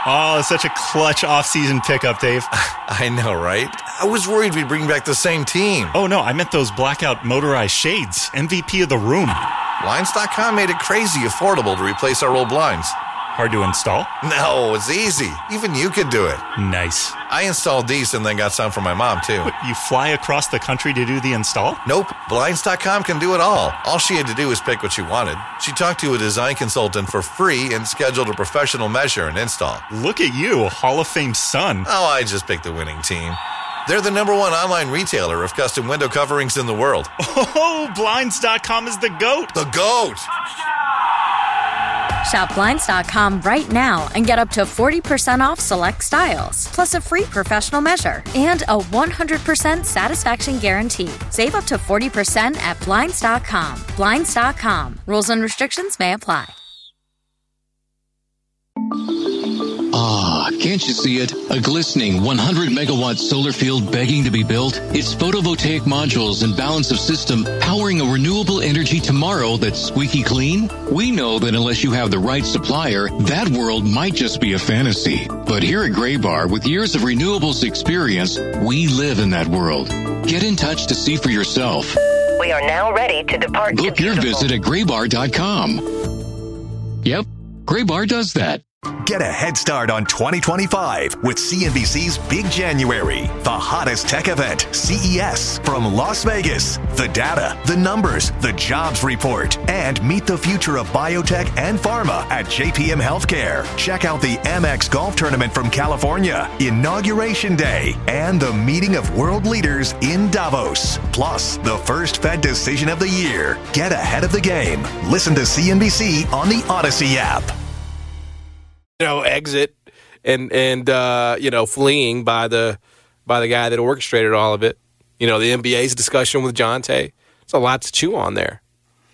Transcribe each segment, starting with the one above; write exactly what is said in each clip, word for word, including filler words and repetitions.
Oh, it's such a clutch off-season pickup, Dave. I know, right? I was worried we'd bring back the same team. Oh, no, I meant those blackout motorized shades. M V P of the room. Blinds dot com made it crazy affordable to replace our old blinds. Hard to install? No, it's easy. Even you could do it. Nice. I installed these and then got some for my mom, too. What, you fly across the country to do the install? Nope. Blinds dot com can do it all. All she had to do was pick what she wanted. She talked to a design consultant for free and scheduled a professional measure and install. Look at you, Hall of Fame son. Oh, I just picked the winning team. They're the number one online retailer of custom window coverings in the world. Oh, Blinds dot com is the GOAT. The GOAT! Shop Blinds dot com right now and get up to forty percent off select styles, plus a free professional measure and a one hundred percent satisfaction guarantee. Save up to forty percent at Blinds dot com. Blinds dot com. Rules and restrictions may apply. Ah, can't you see it? A glistening one hundred megawatt solar field begging to be built? It's photovoltaic modules and balance of system powering a renewable energy tomorrow that's squeaky clean? We know that unless you have the right supplier, that world might just be a fantasy. But here at Graybar, with years of renewables experience, we live in that world. Get in touch to see for yourself. We are now ready to depart. Book your visit at graybar dot com. Yep, Graybar does that. Get a head start on twenty twenty-five with C N B C's Big January, the hottest tech event, C E S, from Las Vegas. The data, the numbers, the jobs report, and meet the future of biotech and pharma at J P M Healthcare. Check out the M X Golf Tournament from California, Inauguration Day, and the meeting of world leaders in Davos. Plus, the first Fed decision of the year. Get ahead of the game. Listen to C N B C on the Odyssey app. You know, exit and and uh, you know, fleeing by the by the guy that orchestrated all of it. You know, the N B A's discussion with Jonte. It's a lot to chew on there.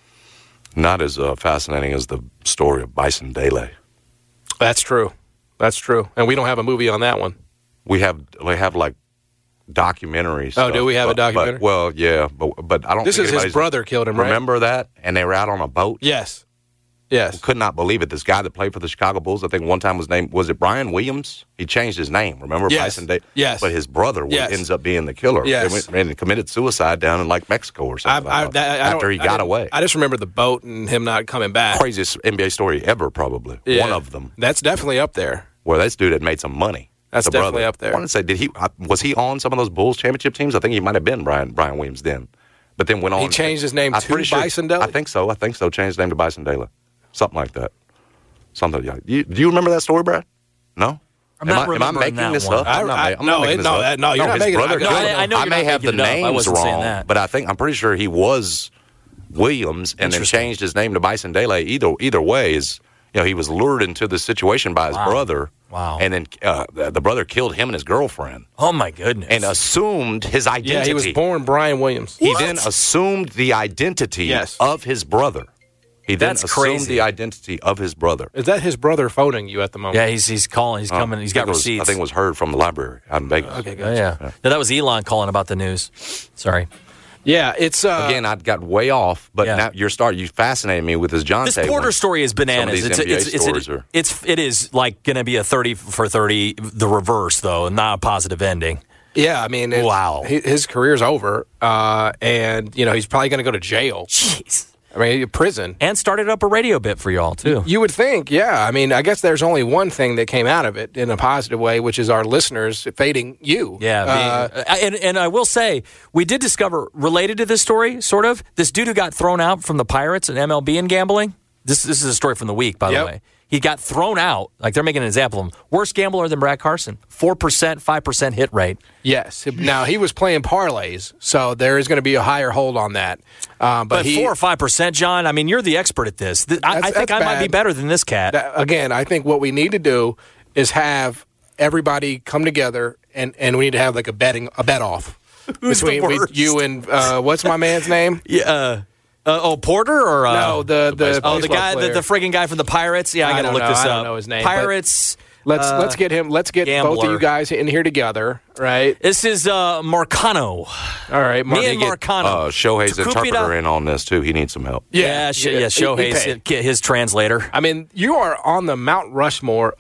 Not as uh, fascinating as the story of Bison Dele. That's true. That's true. And we don't have a movie on that one. We have we have like documentaries. Oh, do we have but, a documentary? But, well, yeah, but but I don't. This think is his brother killed him. Right? Remember that? And they were out on a boat. Yes. Yes. Could not believe it. This guy that played for the Chicago Bulls, I think one time was named, was it Brian Williams? He changed his name. Remember yes. Bison Day? Yes. But his brother yes. ends up being the killer. Yes. He went and committed suicide down in like Mexico or something. I, I, like that, I after he got I away. I just remember the boat and him not coming back. Craziest N B A story ever, probably. Yeah. One of them. That's definitely up there. Where this dude had made some money. That's the definitely brother. up there. I want to say, did he was he on some of those Bulls championship teams? I think he might have been Brian Brian Williams then. But then went on. He changed his name I'm to sure, Bison Dele? I think so. I think so. Changed his name to Bison Dele. Something like that. Something like you, do you remember that story, Brad? No? I'm am not I, am I remembering making that this one. up? I'm not, I, I'm no, not making it, this no, up. that, no, you're no, not his making brother it. No, killed I, him. I know I you're may not have the making it up. I names wasn't saying wrong, that. but I think I'm pretty sure he was Williams and then changed his name to Bison Dele. Either either way is, you know, he was lured into this situation by his Wow. brother. Wow. And then uh, the, the brother killed him and his girlfriend. Oh, my goodness. And assumed his identity. Yeah, he was born Brian Williams. He then assumed the identity Yes. of his brother. He then That's assumed crazy. the identity of his brother. Is that his brother phoning you at the moment? Yeah, he's he's calling. He's coming. Uh, He's I got think it was- receipts. I think it was heard from the library out in Vegas. Okay, Oh, good. yeah. No, that was Elon calling about the news. Sorry. Yeah, it's uh, Again, I got way off, but Yeah. now you're starting. You fascinated me with this John. This Porter story is bananas. these It's N B A it's it's, stories it's, are- it's it is like going to be a thirty for thirty. The reverse though, not a positive ending. yeah. I mean, it, Wow. hi- his career's over, uh, and you know he's probably going to go to jail. Jeez. I mean, prison. And started up a radio bit for y'all too. You would think, yeah. I mean, I guess there's only one thing that came out of it in a positive way, which is our listeners fading you. Yeah, Uh, being, and and I will say we did discover related to this story, sort of this dude who got thrown out from the Pirates and M L B in gambling. This this is a story from the week, by Yep. the way. He got thrown out. Like they're making an example of him. Worst gambler than Brad Carson. Four percent, five percent hit rate. yes. Now he was playing parlays, so there is going to be a higher hold on that. Um, but But he, four or five percent, John. I mean, you're the expert at this. Th- I, I That's- think I that's might be bad. better than this cat. that- again, I think what we need to do is have everybody come together, and, and we need to have like a betting a bet off Who's the between we- worst? you and uh, what's my man's name? Yeah. Uh, uh, oh, Porter or uh, No, the the, oh the baseball guy, the, player. the friggin' guy from the Pirates. Yeah, I, I gotta don't look know. this I up. don't know his name, but- Pirates. Let's uh, let's get him. Let's get both gambler. of you guys in here together, right? This is uh, Marcano. All right, Mark. Me and Get, Marcano. Uh, Shohei's Tukupida. interpreter in on this too. He needs some help. Yeah, yeah, yeah, he- he Shohei's paid. his translator. I mean, you are on the Mount Rushmore of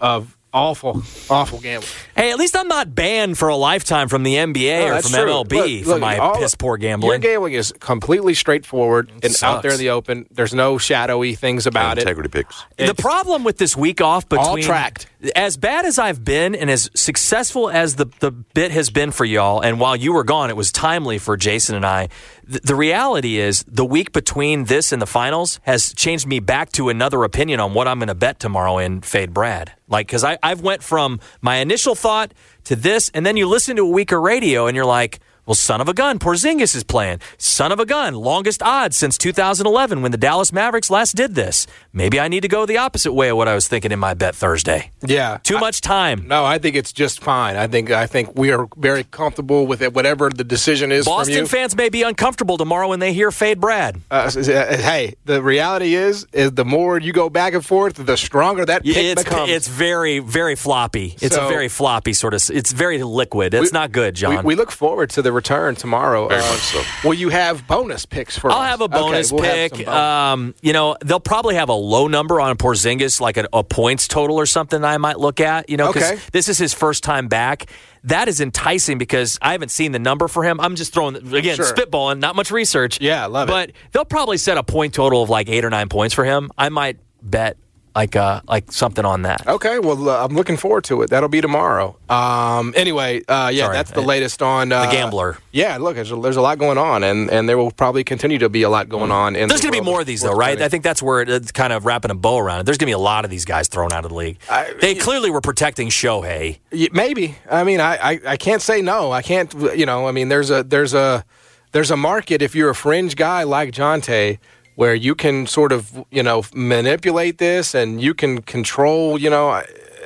Awful, awful gambling. Hey, at least I'm not banned for a lifetime from the N B A No, or from true. M L B Look, for look, my all- piss poor gambling. Your gambling is completely straightforward and sucks. out there in the open. There's no shadowy things about it. Integrity picks. The problem with this week off between all tracked. As bad as I've been and as successful as the, the bit has been for y'all, and while you were gone, it was timely for Jason and I, th- the reality is the week between this and the finals has changed me back to another opinion on what I'm going to bet tomorrow in Fade Brad. Like, because I've went from my initial thought to this, and then you listen to a week of radio and you're like, well, son of a gun, Porzingis is playing. Son of a gun, longest odds since two thousand eleven when the Dallas Mavericks last did this. Maybe I need to go the opposite way of what I was thinking in my bet Thursday. Yeah. Too I- much time. No, I think it's just fine. I think I think we are very comfortable with it, whatever the decision is from Boston you. fans may be uncomfortable tomorrow when they hear Fade Brad. Uh, hey, the reality is, is the more you go back and forth, the stronger that pick It's, becomes. it's very, very floppy. It's So- a very floppy sort of, it's very liquid. It's We- not good, John. We, we look forward to the return tomorrow. Very Uh, much so. Will you have bonus picks for I'll us? have a bonus Okay, we'll have pick. some bonus. um, you know, they'll probably have a low number on Porzingis, like a, a points total or something that I might look at. You know, because Okay. this is his first time back. That is enticing because I haven't seen the number for him. I'm just throwing, again, Sure. spitballing, not much research. Yeah, love it. But they'll probably set a point total of like eight or nine points for him. I might bet like uh, like something on that. Okay, well, uh, I'm looking forward to it. That'll be tomorrow. Um, anyway, uh, yeah, Sorry, that's the I- latest on uh, The Gambler. Yeah, look, there's a, there's a lot going on, and, and there will probably continue to be a lot going on. In There's the going to be world more of these, though, sports right? betting. I think that's where it- it's kind of wrapping a bow around it. There's going to be a lot of these guys thrown out of the league. I- they clearly were protecting Shohei. Y- Maybe. I mean, I, I, I can't say no. I can't. You know, I mean, there's a there's a there's a market if you're a fringe guy like Jonte, where you can sort of you know manipulate this and you can control. You know, I,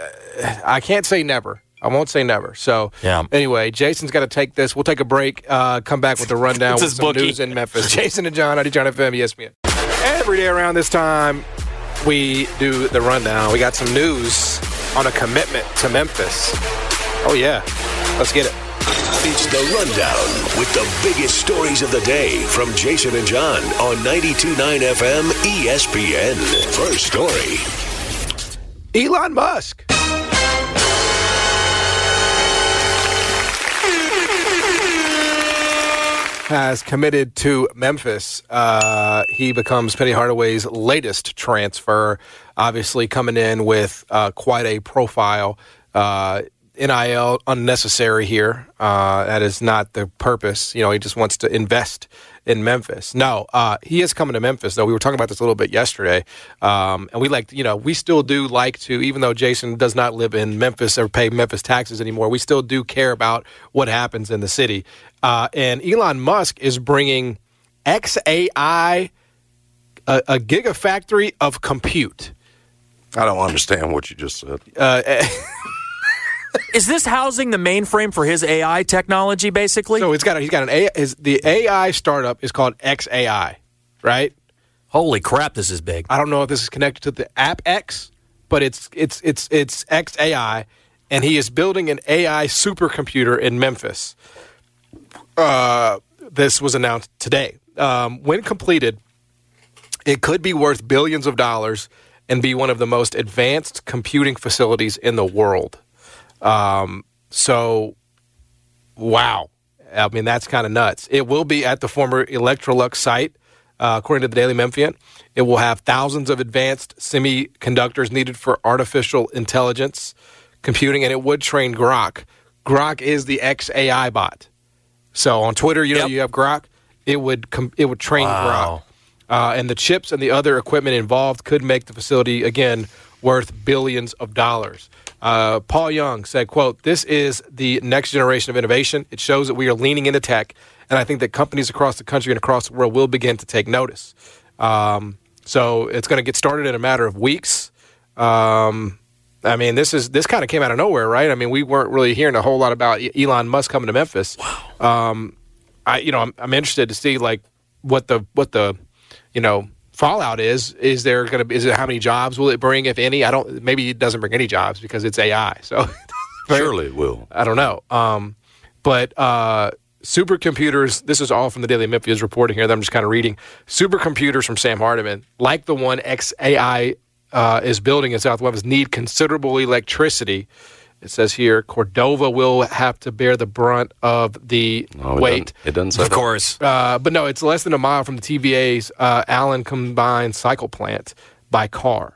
I can't say never. I won't say never. So Yeah. anyway, Jason's got to take this. We'll take a break. Uh, come back with the rundown It's with his some bookie. news in Memphis. Jason and John, John F M, E S P N. Every day around this time, we do the rundown. We got some news on a commitment to Memphis. Oh yeah, let's get it. It's the Rundown with the biggest stories of the day from Jason and John on ninety-two point nine F M E S P N. First story. Elon Musk. Has committed to Memphis. Uh, he becomes Penny Hardaway's latest transfer, obviously coming in with uh, quite a profile. Uh, N I L unnecessary here. Uh, that is not the purpose. You know, he just wants to invest in Memphis. No, uh, he is coming to Memphis, though. We were talking about this a little bit yesterday. Um, and we like, you know, we still do like to, even though Jason does not live in Memphis or pay Memphis taxes anymore, we still do care about what happens in the city. Uh, and Elon Musk is bringing X A I, a, a gigafactory of compute. I don't understand what you just said. Uh, Is this housing the mainframe for his A I technology, basically? So it's got a, he's got an A. His, the A I startup is called X A I, right? Holy crap, this is big. I don't know if this is connected to the app X, but it's it's it's it's X A I, and he is building an A I supercomputer in Memphis. Uh, this was announced today. Um, when completed, it could be worth billions of dollars and be one of the most advanced computing facilities in the world. Um, so, wow. I mean, that's kind of nuts. It will be at the former Electrolux site, uh, according to the Daily Memphian. It will have thousands of advanced semiconductors needed for artificial intelligence computing, and it would train Grok. Grok is the X A I bot. So on Twitter, you know, Yep. you have Grok. It would com- it would train Wow. Grok. Uh, and the chips and the other equipment involved could make the facility, again, worth billions of dollars. Uh, Paul Young said, quote, "This is the next generation of innovation. It shows that we are leaning into tech, and I think that companies across the country and across the world will begin to take notice." Um, so it's going to get started in a matter of weeks. Um, I mean, this is this kind of came out of nowhere, right? I mean, we weren't really hearing a whole lot about Elon Musk coming to Memphis. Wow. Um, I, you know, I'm, I'm interested to see like what the what the, you know, fallout is. Is there going to be? Is it how many jobs will it bring, if any? I don't. Maybe it doesn't bring any jobs because it's A I. So Surely it will. I don't know. Um, but uh, supercomputers. This is all from the Daily Memphian's reporting here that I'm just kind of reading. Supercomputers from Sam Hardiman, like the one X A I uh, is building in South Memphis need considerable electricity. It says here, Cordova will have to bear the brunt of the no, it weight. Doesn't, it doesn't say Of that. course. Uh, but no, it's less than a mile from the T V A's uh, Allen Combined Cycle Plant by car.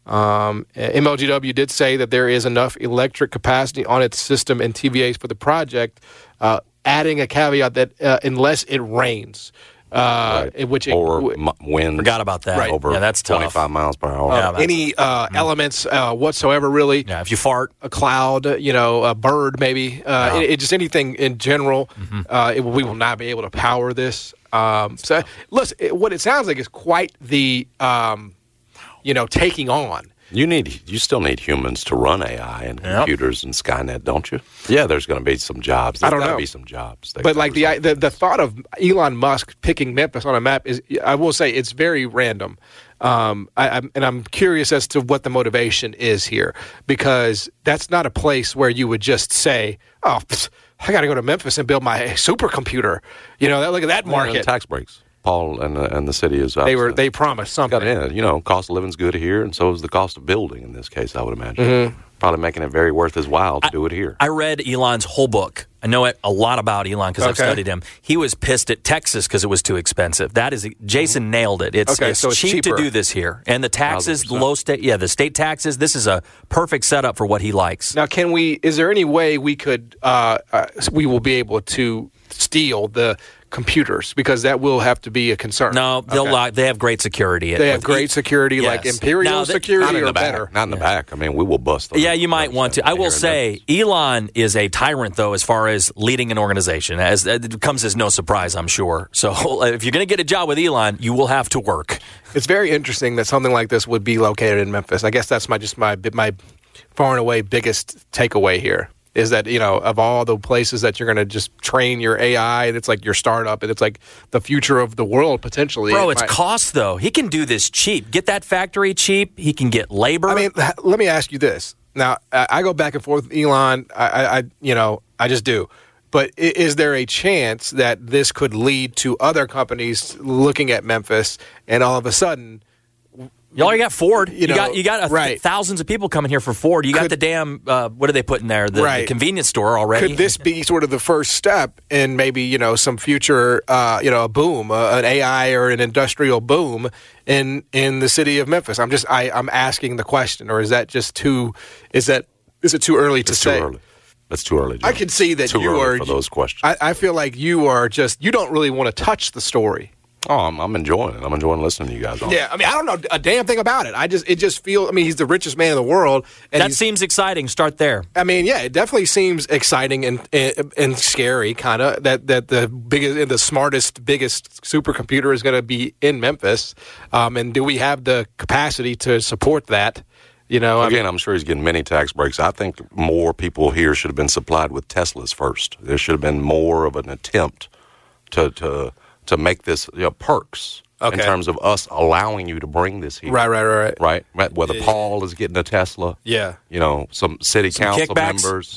Um, M L G W did say that there is enough electric capacity on its system and T V A's for the project, uh, adding a caveat that uh, unless it rains. Uh, right. which or it, m- winds. Forgot about that. Right. Over yeah, that's tough. twenty-five miles per hour. uh, Yeah, any uh, elements uh, whatsoever, really. Yeah, if you fart. A cloud, you know, a bird, maybe. Uh, Yeah. it, it just anything in general. Mm-hmm. Uh, it, we will not be able to power this. Um, so, listen, it, what it sounds like is quite the, um, you know, taking on. You need, you still need humans to run A I and Yep. computers and Skynet, don't you? Yeah, there's going to be some jobs. There's I don't gotta know. be some jobs. that But can like the, result the in the this. thought of Elon Musk picking Memphis on a map is, I will say, it's very random. Um, I, I'm, and I'm curious as to what the motivation is here, because that's not a place where you would just say, "Oh, pfft, I got to go to Memphis and build my supercomputer." You know, that, look at that Well, market. tax breaks. Paul and the, and the city is They were obviously- they promised something. got it in. You know, cost of living's good here, and so is the cost of building in this case, I would imagine. Mm-hmm. Probably making it very worth his while to do it here. I read Elon's whole book. I know it, a lot about Elon because I've Okay. studied him. He was pissed at Texas because it was too expensive. That is, Jason nailed it. It's, Okay, it's so it's cheap cheaper. to do this here, and the taxes, the one thousand percent. low state, yeah, the state taxes. This is a perfect setup for what he likes. Now, can we? Is there any way we could? Uh, uh, we will be able to steal the computers, because that will have to be a concern. No, they'll Okay. lock, they have great security. They have great security, like Yes. Imperial Now, they- security, Not in or the back. better. Not in the back. I mean, we will bust those. Yeah, you might want to. I will say, Elon is a tyrant, though, as far as leading an organization. As it comes as no surprise, I'm sure. So, if you're going to get a job with Elon, you will have to work. It's very interesting that something like this would be located in Memphis. I guess that's my just my my far and away biggest takeaway here is that, you know, of all the places that you're going to just train your A I, and it's like your startup, and it's like the future of the world potentially. Bro, It it's might- cost, though. He can do this cheap. Get that factory cheap. He can get labor. I mean, h- let me ask you this. Now, I I go back and forth with Elon. I, I, I you know, I just do. But i- is there a chance that this could lead to other companies looking at Memphis, and all of a sudden, you already got Ford. You You, know, got you got a, right. thousands of people coming here for Ford. You got Could- the damn uh, what do they put in there? The, the Right. convenience store already. could this be sort of the first step in maybe, you know, some future, uh, you know, a boom, uh, an A I or an industrial boom in in the city of Memphis? I'm just I, I'm asking the question, or is that just too? Is that is it too early to It's too say? early. That's too early. I Jim. can see that Too you early are for those questions. I, I feel like you are just you don't really want to touch the story. oh, I'm, I'm enjoying it. I'm enjoying listening to you guys. On Yeah, I mean, I don't know a damn thing about it. I just it just feel. I mean, he's the richest man in the world, and that he's- seems exciting. Start there. I mean, yeah, it definitely seems exciting and and, and scary, kind of that that the biggest, the smartest, biggest supercomputer is going to be in Memphis. Um, and do we have the capacity to support that? You know, I Again, mean, I'm sure he's getting many tax breaks. I think more people here should have been supplied with Teslas first. There should have been more of an attempt to to to make this, you know, perks Okay. in terms of us allowing you to bring this here. right, right, right, Right? Right? Whether Paul is getting a Tesla, yeah, you know, some city Some council kickbacks. members,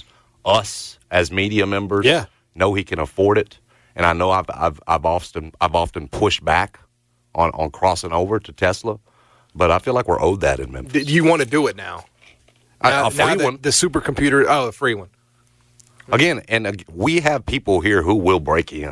us as media members, Yeah. know he can afford it. And I know I've I've I've often I've often pushed back on, on crossing over to Tesla, but I feel like we're owed that in Memphis. Do you want to do it now? A- Now- a free now that one. the supercomputer. Oh, the free one. Again, and uh, we have people here who will break in.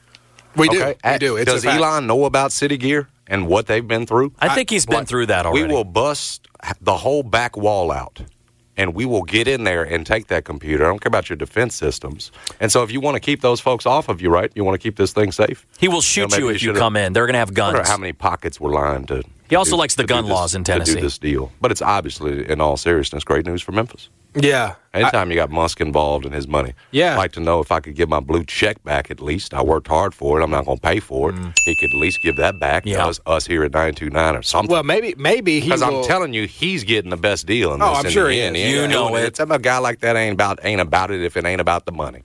We do. Okay? We do. It's Does a fact. Elon know about City Gear and what they've been through? I think he's been Like, through that already. We will bust the whole back wall out, and we will get in there and take that computer. I don't care about your defense systems. And so if you want to keep those folks off of you, right, you want to keep this thing safe, He will shoot maybe you you if you should've- come in. They're going to have I wonder guns. how many pockets were lined to. He also do- likes the to do gun this- laws in to Tennessee. do this deal. But it's obviously, in all seriousness, great news for Memphis. Yeah. Anytime you got Musk involved in his money, Yeah. I'd like to know if I could get my blue check back at least. I worked hard for it. I'm not going to pay for it. He could at least give that back Yeah. to us, us here at nine two nine or something. Well, maybe maybe he Because will. I'm telling you, he's getting the best deal in this. Oh, I'm in sure the he end. is. ain't You know doing it. It's a guy like that ain't about ain't about it if it ain't about the money.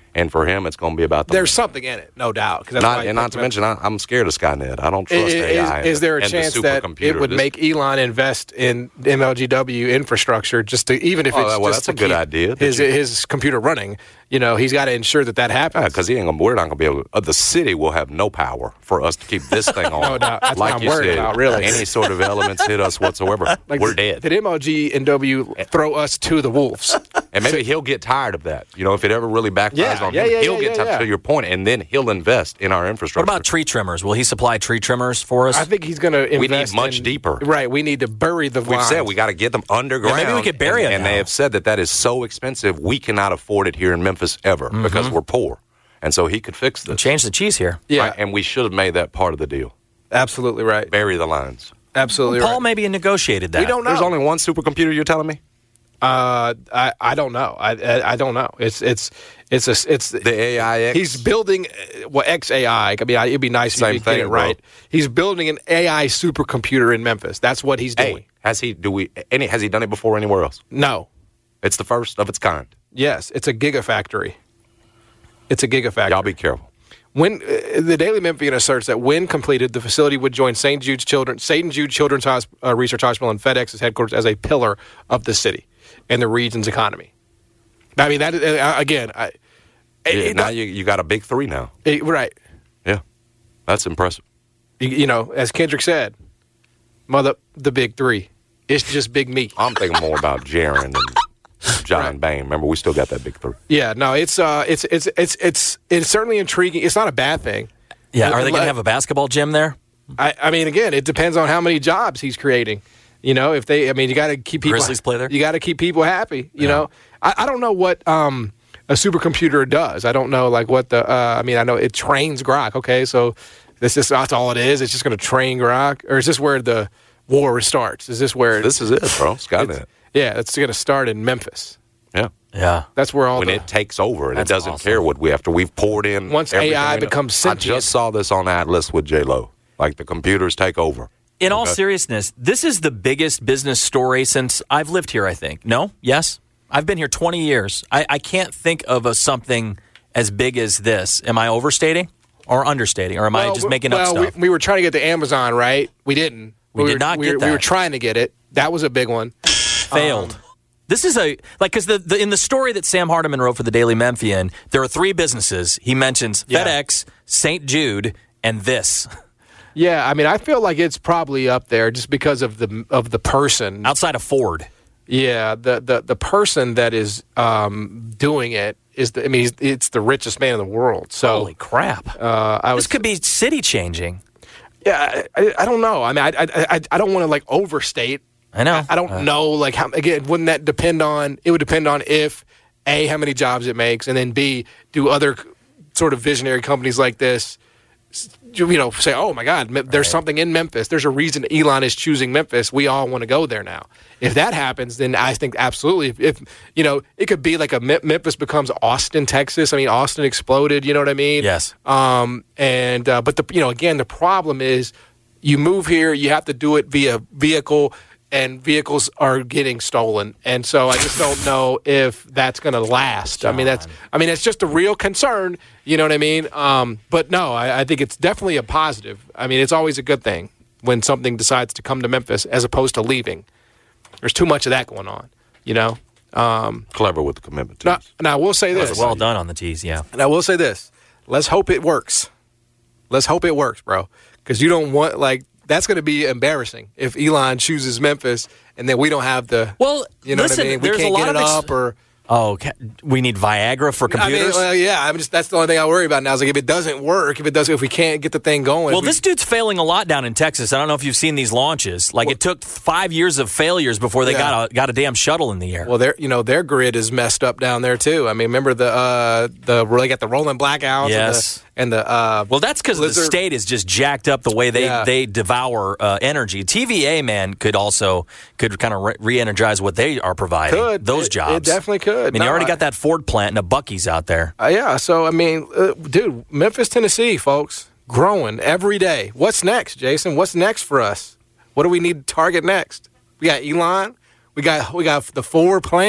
And for him, it's going to be about the There's something in it, no doubt. 'cause that's Not, why and not to mention, I, I'm scared of Skynet. I don't trust is, A I. Is, is there a and the chance that supercomputer. it would This- make Elon invest in M L G W infrastructure just to, even if Oh, it's well, just that's to a good keep idea that his, you- his computer running? You know, he's got to ensure that that happens. because he ain't gonna, we're not going to be able to, uh, the city will have no power for us to keep this thing on. No doubt. That's what like I'm you worried said, about, really. Any sort of elements hit us whatsoever, Like, we're dead. Did M L G and W throw us to the wolves? And maybe he'll get tired of that. You know, if it ever really backfires Yeah, on yeah, him, yeah, he'll yeah, get yeah, tired yeah. to your point, and then he'll invest in our What infrastructure. about tree trimmers? Will he supply tree trimmers for us? I think he's going to invest. We need much in- deeper. Right. We need to bury the We've lines. said we got to get them underground. Yeah, maybe we could bury and, it And now. they have said that that is so expensive, we cannot afford it here in Memphis ever Mm-hmm. because we're poor. And so he could fix this. Change the cheese here. Yeah. Right? And we should have made that part of the deal. Absolutely right. Bury the lines. Absolutely Paul right. maybe negotiated that. We don't know. There's only one supercomputer, you're telling me? Uh, I I don't know. I I, I don't know. It's it's it's a it's The A I X? He's building uh, well X A I. I mean, I- it'd be nice if Same he could get thing, it right. bro. He's building an A I supercomputer in Memphis. That's what he's doing. Hey, has he do we any has he done it before anywhere else? No. It's the first of its kind. Yes, it's a gigafactory. It's a gigafactory. Y'all be careful. When uh, the Daily Memphian asserts that when completed, the facility would join Saint Jude's Children, Saint Jude Children's Hosp- uh, Research Hospital and FedEx's headquarters as a pillar of the city and the region's economy. I mean, that uh, again, I, Yeah, it- now you, you got a big three now. it- right? Yeah. That's impressive. You, you know, as Kendrick said, mother, the big three. It's just big meat. I'm thinking more about Jaron and John Right. Bain. Remember, we still got that big three. Yeah, no, it's uh, it's it's it's it's it's certainly intriguing. It's not a bad thing. Yeah, are they going Let- to have a basketball gym there? I, I mean, again, it depends on how many jobs he's creating. You know, if they, I mean, you got to keep people. Grizzlies play there? You got to keep people happy. You know, I, I don't know what um, a supercomputer does. I don't know like what the. Uh, I mean, I know it trains Grok. Okay, so this is that's all it is. It's just going to train Grok, or is this where the war starts? Is this where This is it, bro. Skynet. it's- yeah, it's going to start in Memphis. Yeah. Yeah. That's where all When the, it takes over and it That's doesn't awesome. care what we after we've poured in. Once everything A I we know. becomes I sentient. just saw this on Atlas with J Lo. Like the computers take over. In all Okay. seriousness, this is the biggest business story since I've lived here, I think. No? Yes? I've been here twenty years. I, I can't think of a, something as big as this. Am I overstating or understating? Or am I Well, just we- making well, up stuff? We, we were trying to get to Amazon, right? We didn't. We did were, not we get were, We that. were trying to get it. That was a big one. Failed. This is a like because the, the in the story that Sam Hardiman wrote for the Daily Memphian, there are three businesses. He mentions Yeah. FedEx, Saint Jude, and this. Yeah, I mean, I feel like it's probably up there just because of the of the person. Outside of Ford. Yeah, the the, the person that is um, doing it is. The, I mean, he's, it's the richest man in the world. So Holy crap. uh, I was. This could be city changing. Yeah, I, I, I don't know. I mean, I I I, I don't want to like overstate. I know. I, I don't Uh, know. Like, how, again, wouldn't that depend on? It would depend on if A, how many jobs it makes, and then B, do other c- sort of visionary companies like this, s- you know, say, oh my God, Me- there's something in Memphis. There's a reason Elon is choosing Memphis. We all want to go there now. If that happens, then I think absolutely. If, if you know, it could be like a Me- Memphis becomes Austin, Texas. I mean, Austin exploded. You know what I mean? Yes. Um, and uh, but the you know again the problem is you move here, you have to do it via vehicle, and vehicles are getting stolen, and so I just don't know if that's going to last. I mean that's I mean it's just a real concern. You know what I mean? Um, but no, I, I think it's definitely a positive. I mean it's always a good thing when something decides to come to Memphis as opposed to leaving. There's too much of that going on. You know. Um, Clever with the commitment. now, Too. now I will say this. Well done on the tease, yeah. And I will say this: let's hope it works. Let's hope it works, bro. Because you don't want like that's going to be embarrassing if Elon chooses Memphis and then we don't have the. Well, you know listen, what I mean? We there's can't a lot get it of ex- up or. Oh, ca- we need Viagra for I mean, computers? well, yeah. I'm just that's the only thing I worry about now. Is like if it doesn't work, if it doesn't, if we can't get the thing going. Well, if we- this dude's failing a lot down in Texas. I don't know if you've seen these launches. Like, it took five years of failures before they Yeah. got a got a damn shuttle in the air. Well, their you know their grid is messed up down there too. I mean, remember the uh, the they got the rolling blackouts. Yes. And the, and the uh, Well, that's because the blizzard- state is just jacked up the way they, Yeah. they devour uh, energy. T V A, man, could also could kind of re- re-energize what they are providing. Could. Those It- jobs. it definitely could. I mean, No, you already I- got that Ford plant and a Buc-ee's out there. Uh, yeah, so I mean, uh, dude, Memphis, Tennessee, folks, growing every day. What's next, Jason? What's next for us? What do we need to target next? We got Elon. We got we got the Ford plant.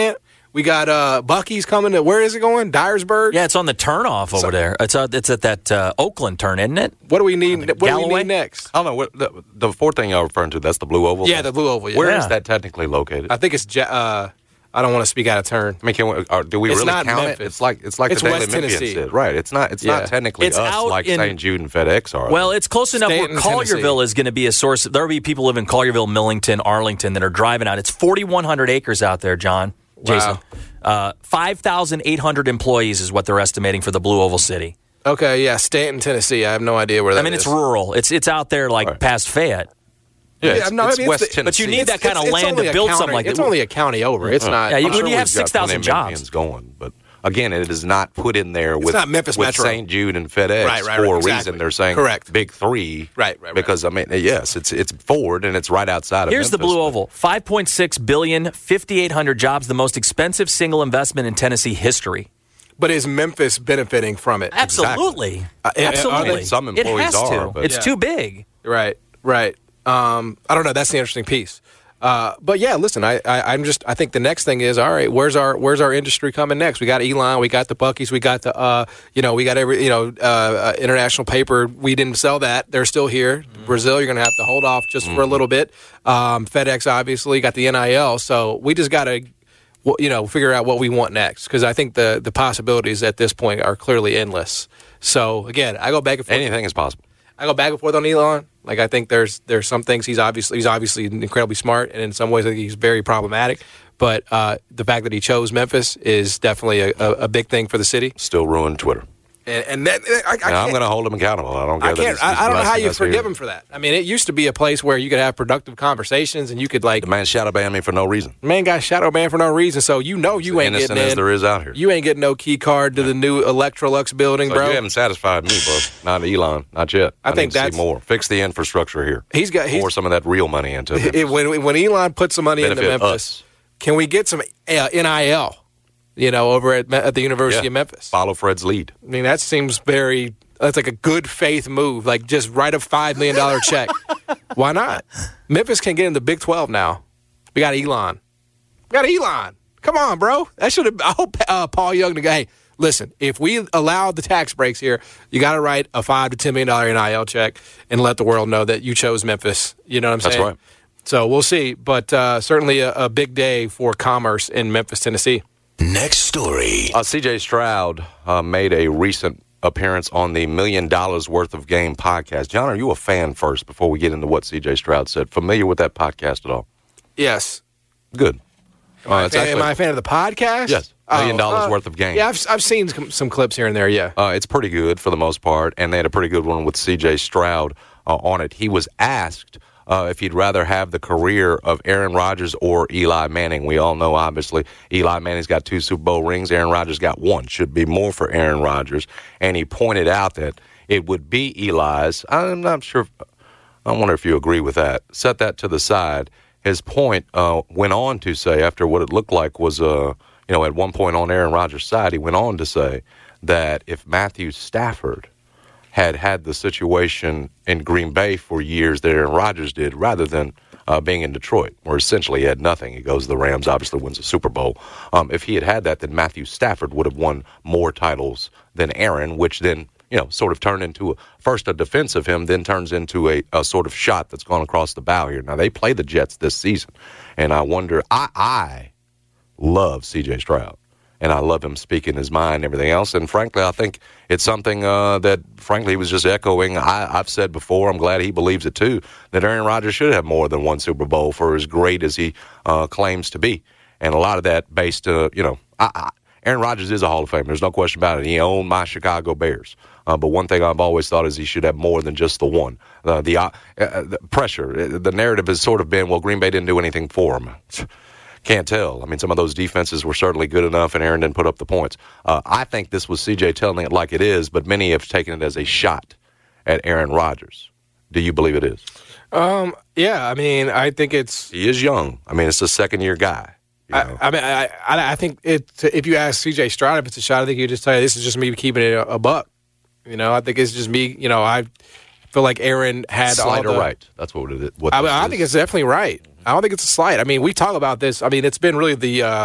We got uh, Bucky's coming to, where is it going? Dyersburg? Yeah, it's on the turnoff over so, there. It's uh, it's at that uh, Oakland turn, isn't it? What do we need? What Galloway? do we need next? I don't know. What, the, the fourth thing you're referring to, that's the Blue Oval? Yeah, the Blue Oval. Yeah. Where yeah. is that technically located? I think it's, uh, I don't want to speak out of turn. I mean, can we, or do we it's really not count Memphis. it? It's like it's like it's the Daily West Memphians Tennessee. did. Right. It's not It's yeah. not technically it's us like in, Saint Jude and FedEx are. Well, it's close enough Stanton, where Collierville Tennessee. is going to be a source. There will be people who live in Collierville, Millington, Arlington that are driving out. It's forty-one hundred acres out there, John. Jason. Wow. Uh, five thousand eight hundred employees is what they're estimating for the Blue Oval City. Okay, yeah, Stanton, Tennessee. I have no idea where that is. I mean, is. it's rural. It's it's out there like right. past Fayette. Yeah, it's, no, it's I mean, West it's the, Tennessee. But you need it's, that kind it's, of land to build county, something like that. It's only a county over. It's uh, not. Yeah, you, I'm when sure you have we've six got thousand plenty of jobs. going, but again, it is not put in there it's with, not Memphis with Metro. Saint Jude and FedEx right, right, for right, a exactly. reason. They're saying Correct. Big Three. Right, right, right. Because, I mean, yes, it's it's Ford, and it's right outside of Here's Memphis. the Blue Oval. five point six billion dollars, fifty-eight hundred jobs, the most expensive single investment in Tennessee history. But is Memphis benefiting from it? Absolutely. Exactly. Uh, Absolutely. They, some employees it has are. To. But it's yeah. too big. Right, right. Um, I don't know. That's the interesting piece. Uh, but yeah, listen, I, I, I'm just, I think the next thing is, all right, where's our, where's our industry coming next? We got Elon, we got the Bucky's, we got the, uh, you know, we got every, you know, uh, uh, international paper. We didn't sell that; they're still here. Mm-hmm. Brazil, you're going to have to hold off just mm-hmm. for a little bit. Um, FedEx, obviously, got the N I L, so we just got to, you know, figure out what we want next, because I think the the possibilities at this point are clearly endless. So again, I go back and forth. Anything is possible. I go back and forth on Elon. Like, I think there's there's some things he's obviously he's obviously incredibly smart, and in some ways I think he's very problematic. But uh, the fact that he chose Memphis is definitely a, a, a big thing for the city. Still ruined Twitter. And, and that, I, I I'm going to hold him accountable. I don't care. I, can't, that he's, he's I, I don't know how you forgive here. him for that. I mean, it used to be a place where you could have productive conversations, and you could like the man shadow banned me for no reason. The man got shadow banned for no reason, so you know you as ain't innocent getting in. as there is out here. You ain't getting no key card to the new Electrolux building, so bro. You haven't satisfied me, bro. Not Elon, not yet. I, I think need to that's see more. Fix the infrastructure here. He's got he's, pour some of that real money into it. it when when Elon put some money Benefit into Memphis, us. Can we get some uh, N I L? You know, over at at the University yeah. of Memphis. Follow Fred's lead. I mean, that seems very. That's like a good faith move. Like, just write a five million dollar check. Why not? Memphis can get in the Big twelve now. We got Elon. We got Elon. Come on, bro. That should have. I hope uh, Paul Young to go. Hey, listen. If we allow the tax breaks here, you got to write a five to ten million dollar N I L check and let the world know that you chose Memphis. You know what I'm That's saying? That's right. So we'll see. But uh, certainly a, a big day for commerce in Memphis, Tennessee. Next story. Uh, C J Stroud uh, made a recent appearance on the Million Dollars Worth of Game podcast. John, are you a fan first before we get into what C J Stroud said? Familiar with that podcast at all? Yes. Good. Am, uh, I, a fan, actually, am I a fan of the podcast? Yes. Million oh, Dollars uh, Worth of Game. Yeah, I've, I've seen some, some clips here and there, yeah. Uh, it's pretty good for the most part, and they had a pretty good one with C J Stroud uh, on it. He was asked Uh, if he'd rather have the career of Aaron Rodgers or Eli Manning. We all know, obviously, Eli Manning's got two Super Bowl rings. Aaron Rodgers got one. Should be more for Aaron Rodgers. And he pointed out that it would be Eli's. I'm not sure. If, I wonder if you agree with that. Set that to the side. His point uh, went on to say, after what it looked like was, uh, you know, at one point on Aaron Rodgers' side, he went on to say that if Matthew Stafford had had the situation in Green Bay for years that Aaron Rodgers did, rather than uh, being in Detroit, where essentially he had nothing. He goes to the Rams, obviously wins a Super Bowl. Um, if he had had that, then Matthew Stafford would have won more titles than Aaron, which then, you know, sort of turned into, a, first a defense of him, then turns into a, a sort of shot that's gone across the bow here. Now, they play the Jets this season, and I wonder, I, I love C J Stroud. And I love him speaking his mind and everything else. And frankly, I think it's something uh, that, frankly, he was just echoing. I, I've said before, I'm glad he believes it too, that Aaron Rodgers should have more than one Super Bowl for as great as he uh, claims to be. And a lot of that based, uh, you know, I, I, Aaron Rodgers is a Hall of Famer. There's no question about it. He owned my Chicago Bears. Uh, but one thing I've always thought is he should have more than just the one. Uh, the, uh, the pressure, the narrative has sort of been, well, Green Bay didn't do anything for him. Can't tell. I mean, some of those defenses were certainly good enough, and Aaron didn't put up the points. Uh, I think this was C J telling it like it is, but many have taken it as a shot at Aaron Rodgers. Do you believe it is? Um, yeah, I mean, I think it's... He is young. I mean, it's a second-year guy. You know? I, I mean, I, I, I think it. If you ask C J Stroud if it's a shot, I think he'd just tell you, this is just me keeping it a, a buck. You know, I think it's just me, you know, I feel like Aaron had Slight all the... or right. That's what it is. What I, mean, I think it's definitely right. I don't think it's a slight. I mean, we talk about this. I mean, it's been really the uh,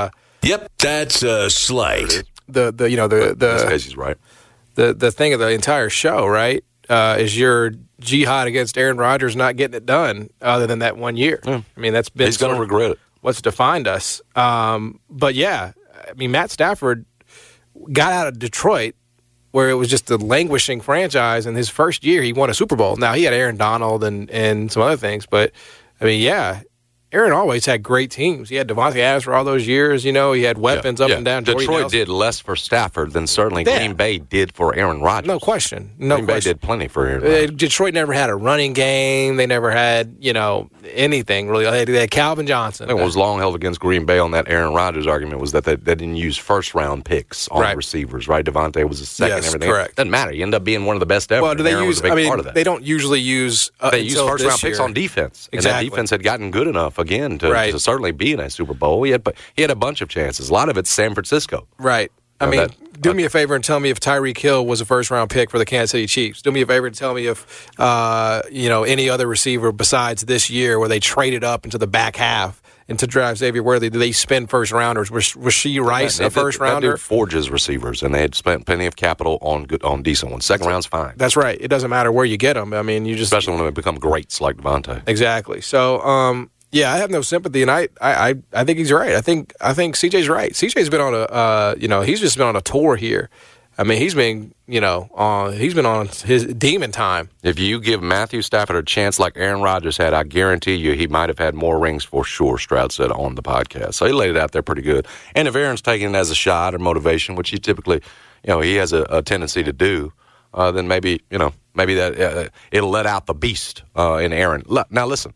Yep, that's a slight. The the you know the the In this case, he's right. the the thing of the entire show, right, uh, is your jihad against Aaron Rodgers not getting it done other than that one year. Yeah. I mean, that's been He's going to regret it. what's defined us. Um, but, yeah, I mean, Matt Stafford got out of Detroit where it was just a languishing franchise, and his first year he won a Super Bowl. Now, he had Aaron Donald and, and some other things, but, I mean, yeah, Aaron always had great teams. He had Devontae Adams for all those years. You know, he had weapons Yeah, up yeah. and down. Jordy Detroit Nelson. did less for Stafford than certainly Yeah. Green Bay did for Aaron Rodgers. No question. No Green question. Bay did plenty for Aaron Uh, Rodgers. Detroit never had a running game. They never had, you know, anything really. They they had Calvin Johnson. What was long held against Green Bay on that Aaron Rodgers argument was that they, they didn't use first-round picks on Right. receivers, right? Devontae was a second Yes, and everything. correct. Doesn't matter. You end up being one of the best ever. Well, do they Aaron was use? a big I mean, part of that. they don't usually use. Uh, They use until first-round this picks year. on defense. And Exactly. that defense had gotten good enough, again, to, Right. to certainly be in a Super Bowl. He had, but he had a bunch of chances. A lot of it's San Francisco. Right. I Uh, mean, that- do uh, me a favor and tell me if Tyreek Hill was a first-round pick for the Kansas City Chiefs. Do me a favor and tell me if, uh, you know, any other receiver besides this year where they traded up into the back half and to draft Xavier Worthy, did they spend first-rounders? Was, was she Rice They a did- That first-rounder? dude forges receivers, and they had spent plenty of capital on good, on decent ones. Second round's fine, That's right. It doesn't matter where you get them. I mean, you just especially when they become greats like Devontae. Exactly. So, um, yeah, I have no sympathy, and I, I, I, I think he's right. I think, I think C J's right. C J's been on a, uh, you know, he's just been on a tour here. I mean, he's been, you know, on, he's been on his demon time. If you give Matthew Stafford a chance like Aaron Rodgers had, I guarantee you he might have had more rings for sure, Stroud said on the podcast. So he laid it out there pretty good. And if Aaron's taking it as a shot or motivation, which he typically, you know, he has a, a tendency to do, uh, then maybe, you know, maybe that uh, it'll let out the beast uh, in Aaron. L- Now, listen,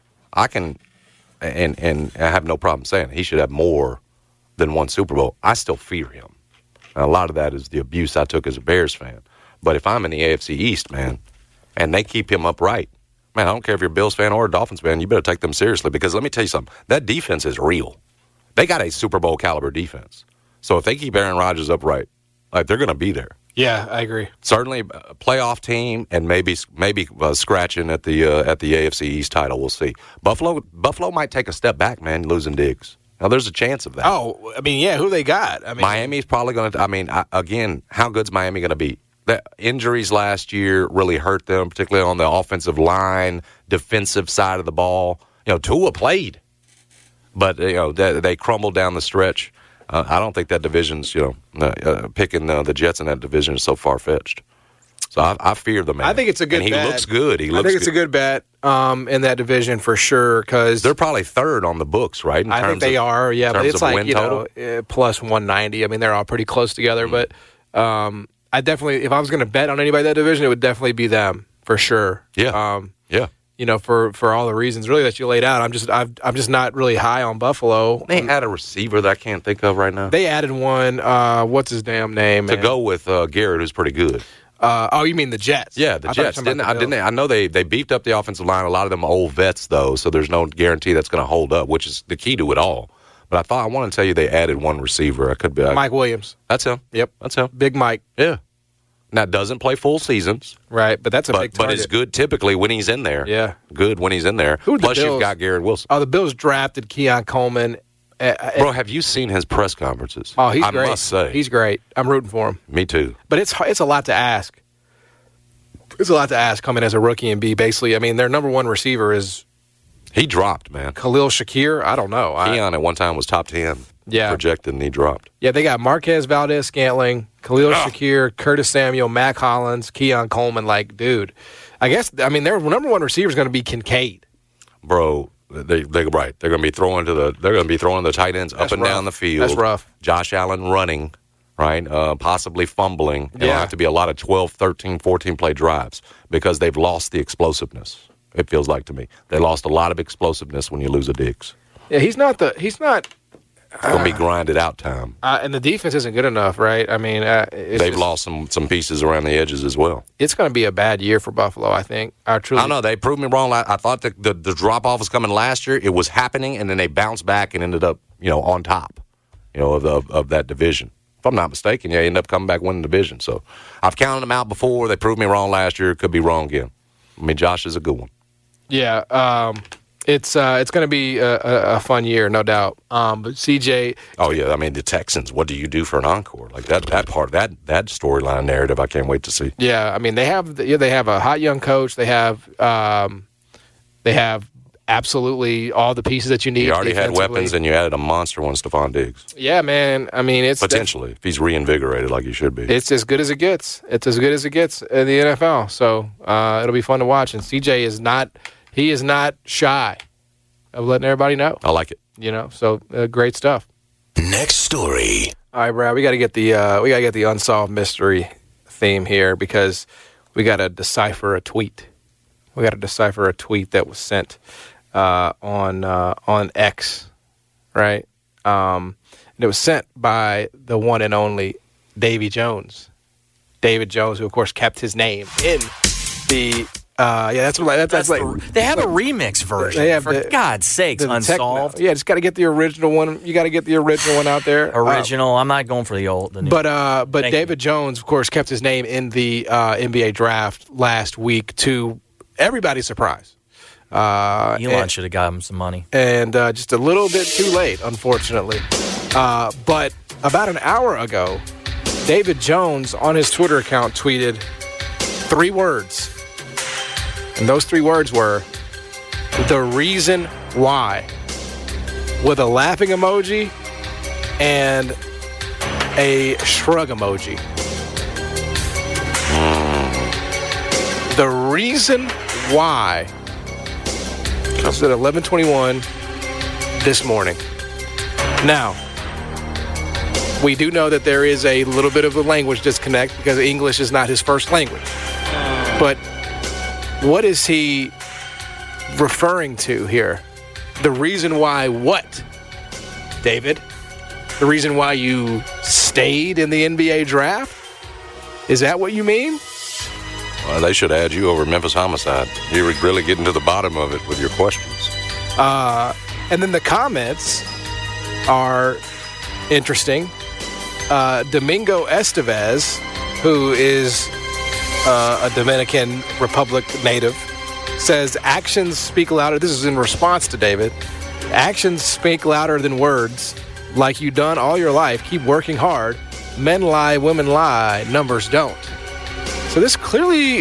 I can, and, and I have no problem saying it, he should have more than one Super Bowl. I still fear him. And a lot of that is the abuse I took as a Bears fan. But if I'm in the A F C East, man, and they keep him upright, man, I don't care if you're a Bills fan or a Dolphins fan, you better take them seriously because let me tell you something. That defense is real. They got a Super Bowl caliber defense. So if they keep Aaron Rodgers upright, like they're going to be there. Yeah, I agree. Certainly a playoff team and maybe maybe uh, scratching at the uh, at the A F C East title. We'll see. Buffalo Buffalo might take a step back, man, losing Diggs. Now, there's a chance of that. Oh, I mean, yeah, who they got? I mean, Miami's probably going to, I mean, I, again, how good's Miami going to be? The injuries last year really hurt them, particularly on the offensive line, defensive side of the ball. You know, Tua played, but, you know, they, they crumbled down the stretch. Uh, I don't think that division's, you know, uh, uh, picking uh, the Jets in that division is so far-fetched. So I, I fear the man. I think it's a good and he bet. looks good. He I looks think it's good. a good bet um, in that division for sure because They're probably third on the books, right? in I think terms they of- are, yeah, in but terms it's of like, win you know, total? uh, plus one ninety. I mean, they're all pretty close together, Mm. but um, I definitely, if I was going to bet on anybody in that division, it would definitely be them for sure. Yeah. Um, Yeah. you know, for, for all the reasons really that you laid out. I'm just I've, I'm just not really high on Buffalo. They had a receiver that I can't think of right now. They added one. Uh, what's his damn name? to man? go with uh, Garrett, who's pretty good. Uh, oh, you mean the Jets? Yeah, the I thought you were Jets. talking Didn't, about I, the didn't Bills. they, I know they, they beefed up the offensive line. A lot of them old vets, though, so there's no guarantee that's going to hold up, which is the key to it all. But I thought I want to tell you they added one receiver. I could be I, Mike Williams. That's him. Yep. That's him. Big Mike. Yeah. Now doesn't play full seasons, Right, but that's a but big but target. is good typically when he's in there. Yeah. Good when he's in there. Who'd the Plus you've Bills- got Garrett Wilson. Oh, the Bills drafted Keon Coleman. Uh, uh, Bro, have you seen his press conferences? oh, he's I great. must say, He's great. I'm rooting for him. me too. But it's it's a lot to ask. It's a lot to ask coming as a rookie and be basically. I mean, their number one receiver is He dropped, man. Khalil Shakir. I don't know. I, Keon at one time was top ten Yeah. projected, and he dropped. yeah, they got Marquez Valdez-Scantling, Khalil Shakir, Curtis Samuel, Mac Hollins, Keon Coleman. Like, dude, I guess I mean their number one receiver is going to be Kincaid. Bro, they they right. They're going to be throwing to the. They're going to be throwing the tight ends That's up and rough. down the field. That's rough. Josh Allen running, right? Uh, possibly fumbling. It'll Yeah. have to be a lot of twelve, thirteen, fourteen play drives because they've lost the explosiveness. It feels like to me they lost a lot of explosiveness when you lose a Diggs. Yeah, he's not the he's not. It's going to be grinded out time. Uh, and the defense isn't good enough, right? I mean, uh, it's They've just- lost some some pieces around the edges as well. It's going to be a bad year for Buffalo. I think. I truly. I don't know. They proved me wrong. I, I thought the, the, the drop off was coming last year. It was happening, and then they bounced back and ended up, you know, on top, you know, of the, of, of that division. If I'm not mistaken, yeah, they ended up coming back winning the division. So I've counted them out before. They proved me wrong last year. Could be wrong again. I mean, Josh is a good one. Yeah, um, It's uh, it's going to be a, a, a fun year, no doubt. Um, but C J, oh yeah, I mean the Texans. What do you do for an encore? Like that that part that that storyline narrative, I can't wait to see. Yeah, I mean they have yeah, they have a hot young coach. They have um, they have absolutely all the pieces that you need. You already had weapons, and you added a monster one, Stephon Diggs. Yeah, man. I mean, it's potentially if he's reinvigorated like he should be. It's as good as it gets. It's as good as it gets in the N F L. So uh, it'll be fun to watch. And C J is not. He is not shy of letting everybody know. I like it. You know, so uh, great stuff. Next story. All right, Brad, we got to get the uh, we got to get the unsolved mystery theme here because we got to decipher a tweet. We got to decipher a tweet that was sent uh, on uh, on X, right? Um, and it was sent by the one and only Davy Jones. David Jones, who of course kept his name in the. Uh, yeah, that's what that's, that's, that's like. The, they have a remix version. They have for the, God's sakes, the unsolved. Techno. Yeah, just got to get the original one. You got to get the original one out there. Original. Uh, I'm not going for the old. The new. But uh, but Thank David you. Jones, of course, kept his name in the uh, N B A draft last week to everybody's surprise. Uh, Elon and, should have got him some money, and uh, just a little bit too late, unfortunately. Uh, but about an hour ago, David Jones on his Twitter account tweeted three words. And those three words were, the reason why, with a laughing emoji and a shrug emoji. The reason why. This is at eleven twenty-one this morning. Now, we do know that there is a little bit of a language disconnect because English is not his first language. But what is he referring to here? The reason why what, David? The reason why you stayed in the N B A draft? Is that what you mean? Well, they should add you over Memphis Homicide. You were really getting to the bottom of it with your questions. Uh, and then the comments are interesting. Uh, Domingo Estevez, who is Uh, a Dominican Republic native, says actions speak louder. This is in response to David. Actions speak louder than words. Like you done all your life, keep working hard. Men lie, women lie, numbers don't. So this clearly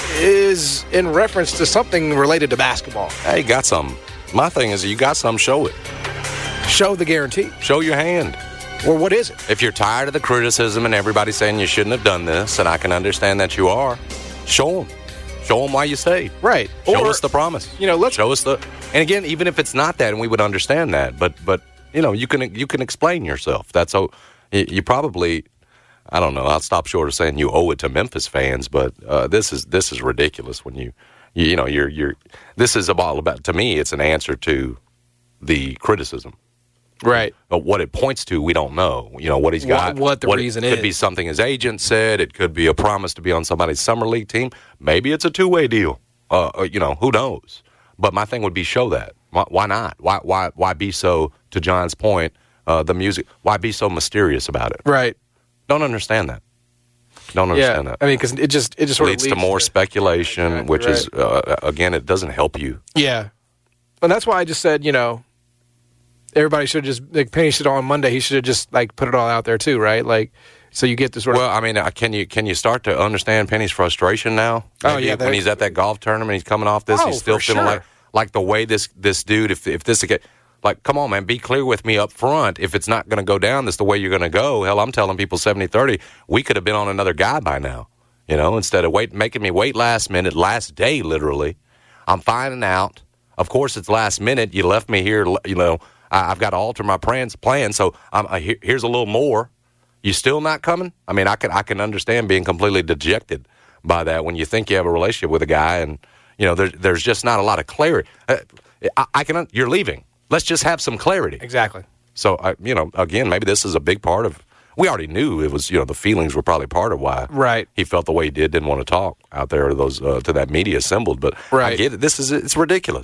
is in reference to something related to basketball. Hey, got some. My thing is, you got some, show it. Show the guarantee. Show your hand. Or what is it? If you're tired of the criticism and everybody saying you shouldn't have done this, and I can understand that you are, show them. Show them why you stayed. Right. Show or, us the promise. You know, let's show us the. And again, even if it's not that, and we would understand that, but but you know, you can you can explain yourself. That's so. You probably, I don't know. I'll stop short of saying you owe it to Memphis fans, but uh, this is this is ridiculous when you you, you know you're you're. This is all about. To me, it's an answer to the criticism. Right. But what it points to, we don't know. You know, what he's got. What, what the what reason it is. Could be something his agent said. It could be a promise to be on somebody's summer league team. Maybe it's a two-way deal. Uh, you know, who knows? But my thing would be show that. Why, why not? Why why why be so, to John's point, uh, the music, why be so mysterious about it? Right. Don't understand that. Don't understand yeah. that. I mean, because it just, it just sort leads of leads to more to, speculation, right, which right. is, uh, again, it doesn't help you. Yeah. And that's why I just said, you know, everybody should just, like, Penny should on Monday, he should have just, like, put it all out there too, right? Like, so you get the sort of. Well, I mean, uh, can you can you start to understand Penny's frustration now? Oh, Maybe yeah. When he's at that golf tournament, he's coming off this, Oh, he's still for feeling sure. like like the way this this dude, if if this again, like, come on, man, be clear with me up front. If it's not going to go down this the way you're going to go, hell, I'm telling people seventy thirty, we could have been on another guy by now. You know, instead of wait making me wait last minute, last day, literally. I'm finding out. Of course, it's last minute. You left me here, you know. I, I've got to alter my plans, plan, so um, I, here, here's a little more. You still not coming? I mean, I can I can understand being completely dejected by that when you think you have a relationship with a guy and, you know, there, there's just not a lot of clarity. Uh, I, I can. You're leaving. Let's just have some clarity. Exactly. So, I, you know, again, maybe this is a big part of. We already knew it was. You know, the feelings were probably part of why right. he felt the way he did. Didn't want to talk out there to those uh, to that media assembled. But right. I get it. This is it's ridiculous.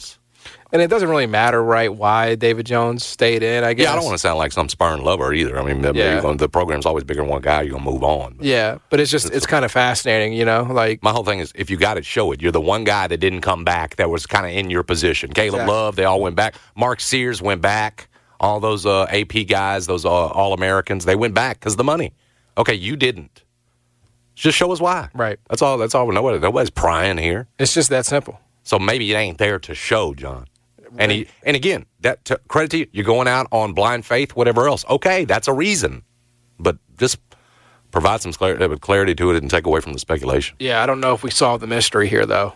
And it doesn't really matter, right, why David Jones stayed in, I guess. Yeah, I don't want to sound like some spurn lover either. I mean, yeah. you're going, the program's always bigger than one guy. You're going to move on. But yeah, but it's just, it's, it's kind of fascinating, you know? Like my whole thing is, if you got it, show it. You're the one guy that didn't come back that was kind of in your position. Caleb exactly. Love, they all went back. Mark Sears went back. All those uh, A P guys, those uh, All-Americans, they went back because of the money. Okay, you didn't. Just show us why. Right. That's all. That's all. Nobody, nobody's prying here. It's just that simple. So maybe it ain't there to show, John. And he, and again, that t- credit to you. You're going out on blind faith, whatever else. Okay, that's a reason, but just provide some clarity, clarity to it and take away from the speculation. Yeah, I don't know if we solved the mystery here, though.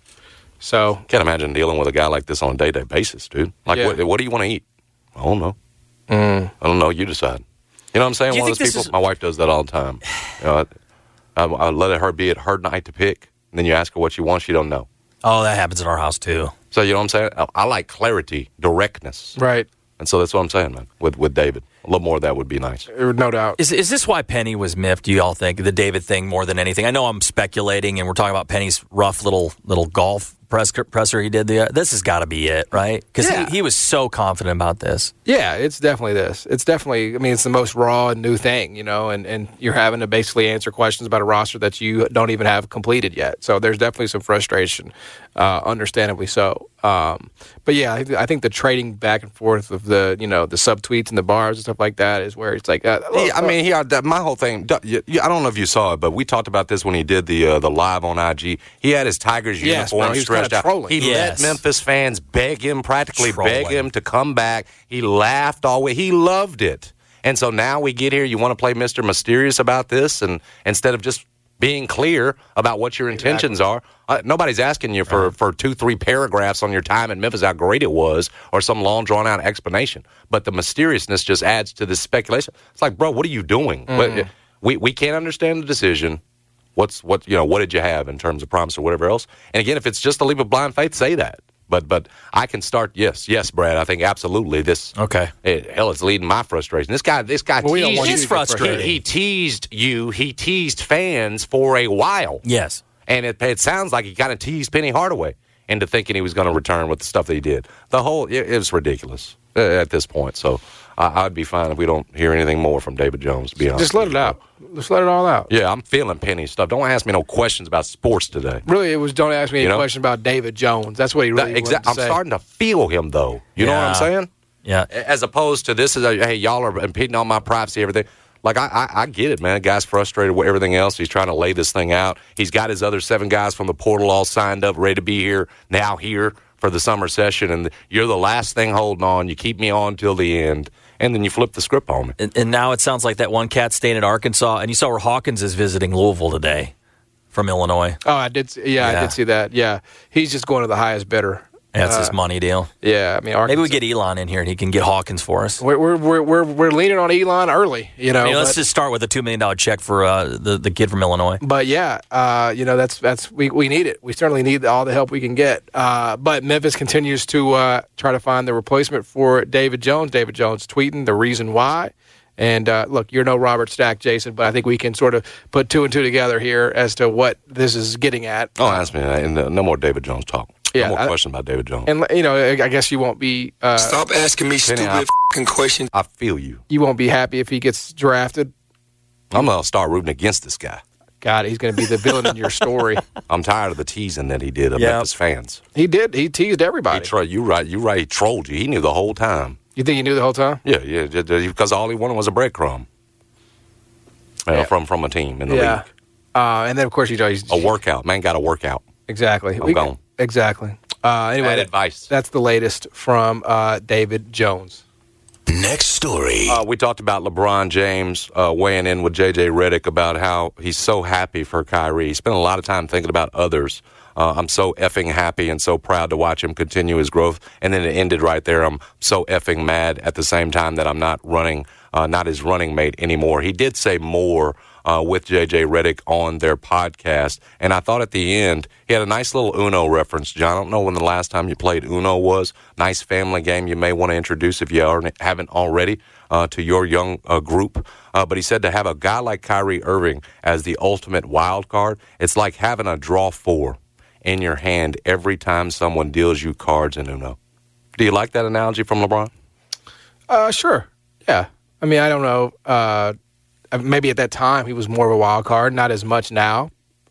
So can't imagine dealing with a guy like this on a day-to-day basis, dude. Like, yeah. what, what do you want to eat? I don't know. Mm. I don't know. You decide. You know what I'm saying? One of those people. Is... My wife does that all the time. You know, I, I, I let her be at her night to pick, and then you ask her what she wants, she don't know. Oh, that happens in our house too. So you know what I'm saying? I, I like clarity, directness. Right. And so that's what I'm saying, man, with with David. A little more of that would be nice. No doubt. Is is this why Penny was miffed, do you all think? The David thing more than anything? I know I'm speculating, and we're talking about Penny's rough little little golf press, presser he did. The This has got to be it, right? Because yeah. he, he was so confident about this. Yeah, it's definitely this. It's definitely, I mean, it's the most raw and new thing, you know, and, and you're having to basically answer questions about a roster that you don't even have completed yet. So there's definitely some frustration, uh, understandably so. Um, but yeah, I, I think the trading back and forth of the, you know, the subtweets and the bars and stuff like that is where it's like, uh, yeah, I mean, he, uh, my whole thing, I don't know if you saw it, but we talked about this when he did the uh, the live on I G. He had his Tigers yes, uniform bro, stretched out. Trolling. He yes. let Memphis fans beg him, practically Trolling. beg him to come back. He laughed all the way. He loved it. And so now we get here, you want to play Mister Mysterious about this, and instead of just being clear about what your intentions exactly. are. Uh, nobody's asking you for, for two, three paragraphs on your time in Memphis, how great it was, or some long, drawn-out explanation. But the mysteriousness just adds to this speculation. It's like, bro, what are you doing? Mm. But, we we can't understand the decision. What's what you know? What did you have in terms of promise or whatever else? And again, if it's just a leap of blind faith, say that. But but I can start. Yes, yes, Brad. I think absolutely. This okay. It, hell, it's leading my frustration. This guy, this guy well, teased. We don't want you to frustrated. He, he teased you. He teased fans for a while. Yes, and it it sounds like he kind of teased Penny Hardaway into thinking he was going to return with the stuff that he did. The whole it, it was ridiculous uh, at this point. So I, I'd be fine if we don't hear anything more from David Jones. To be honest, just let it out. Just let it all out. Yeah, I'm feeling Penny stuff. Don't ask me no questions about sports today. Really, it was don't ask me any you know? questions about David Jones. That's what he really that, exa- wanted to I'm say. starting to feel him, though. You yeah. know what I'm saying? Yeah. As opposed to this is, a, hey, y'all are impeding on my privacy, everything. Like, I, I, I get it, man. The guy's frustrated with everything else. He's trying to lay this thing out. He's got his other seven guys from the portal all signed up, ready to be here, now here for the summer session. And you're the last thing holding on. You keep me on till the end. And then you flip the script on me. And, and now it sounds like that one cat staying at Arkansas. And you saw where Hawkins is visiting Louisville today from Illinois. Oh, I did. Yeah, yeah. I did see that. Yeah, he's just going to the highest bidder. That's uh, his money deal. Yeah, I mean, Arkansas. Maybe we get Elon in here and he can get Hawkins for us. We're we're we're we're, we're leaning on Elon early, you know. I mean, let's but, just start with a two million dollar check for uh, the the kid from Illinois. But yeah, uh, you know that's that's we, we need it. We certainly need all the help we can get. Uh, but Memphis continues to uh, try to find the replacement for David Jones. David Jones tweeting the reason why. And uh, look, you're no Robert Stack, Jason, but I think we can sort of put two and two together here as to what this is getting at. Oh, ask me, and uh, no more David Jones talk. Yeah, no more I, question about David Jones. And you know, I guess you won't be. Uh, Stop asking me Penny, stupid I, fucking questions. I feel you. You won't be happy if he gets drafted. I'm gonna start rooting against this guy. God, he's going to be the villain in your story. I'm tired of the teasing that he did of yep. Memphis fans. He did. He teased everybody. He tro- you right. You right. He trolled you. He knew the whole time. You think he knew the whole time? Yeah, yeah. Because all he wanted was a breadcrumb. You know, yeah. from from a team in the yeah. league. Uh, and then of course you know he's a workout. Man got a workout. Exactly. I'm we, gone. Exactly. Uh, anyway, Bad that, advice. That's the latest from uh, David Jones. Next story. Uh, we talked about LeBron James uh, weighing in with J J Redick about how he's so happy for Kyrie. He spent a lot of time thinking about others. Uh, I'm so effing happy and so proud to watch him continue his growth. And then it ended right there. I'm so effing mad at the same time that I'm not running, uh, not his running mate anymore. He did say more uh, with J J Redick on their podcast. And I thought at the end, he had a nice little Uno reference. John, I don't know when the last time you played Uno was. Nice family game you may want to introduce if you haven't already uh, to your young uh, group. Uh, but he said to have a guy like Kyrie Irving as the ultimate wild card, it's like having a draw four in your hand every time someone deals you cards in Uno. Do you like that analogy from LeBron? Uh, sure. Yeah. I mean, I don't know. Uh, maybe at that time he was more of a wild card, not as much now.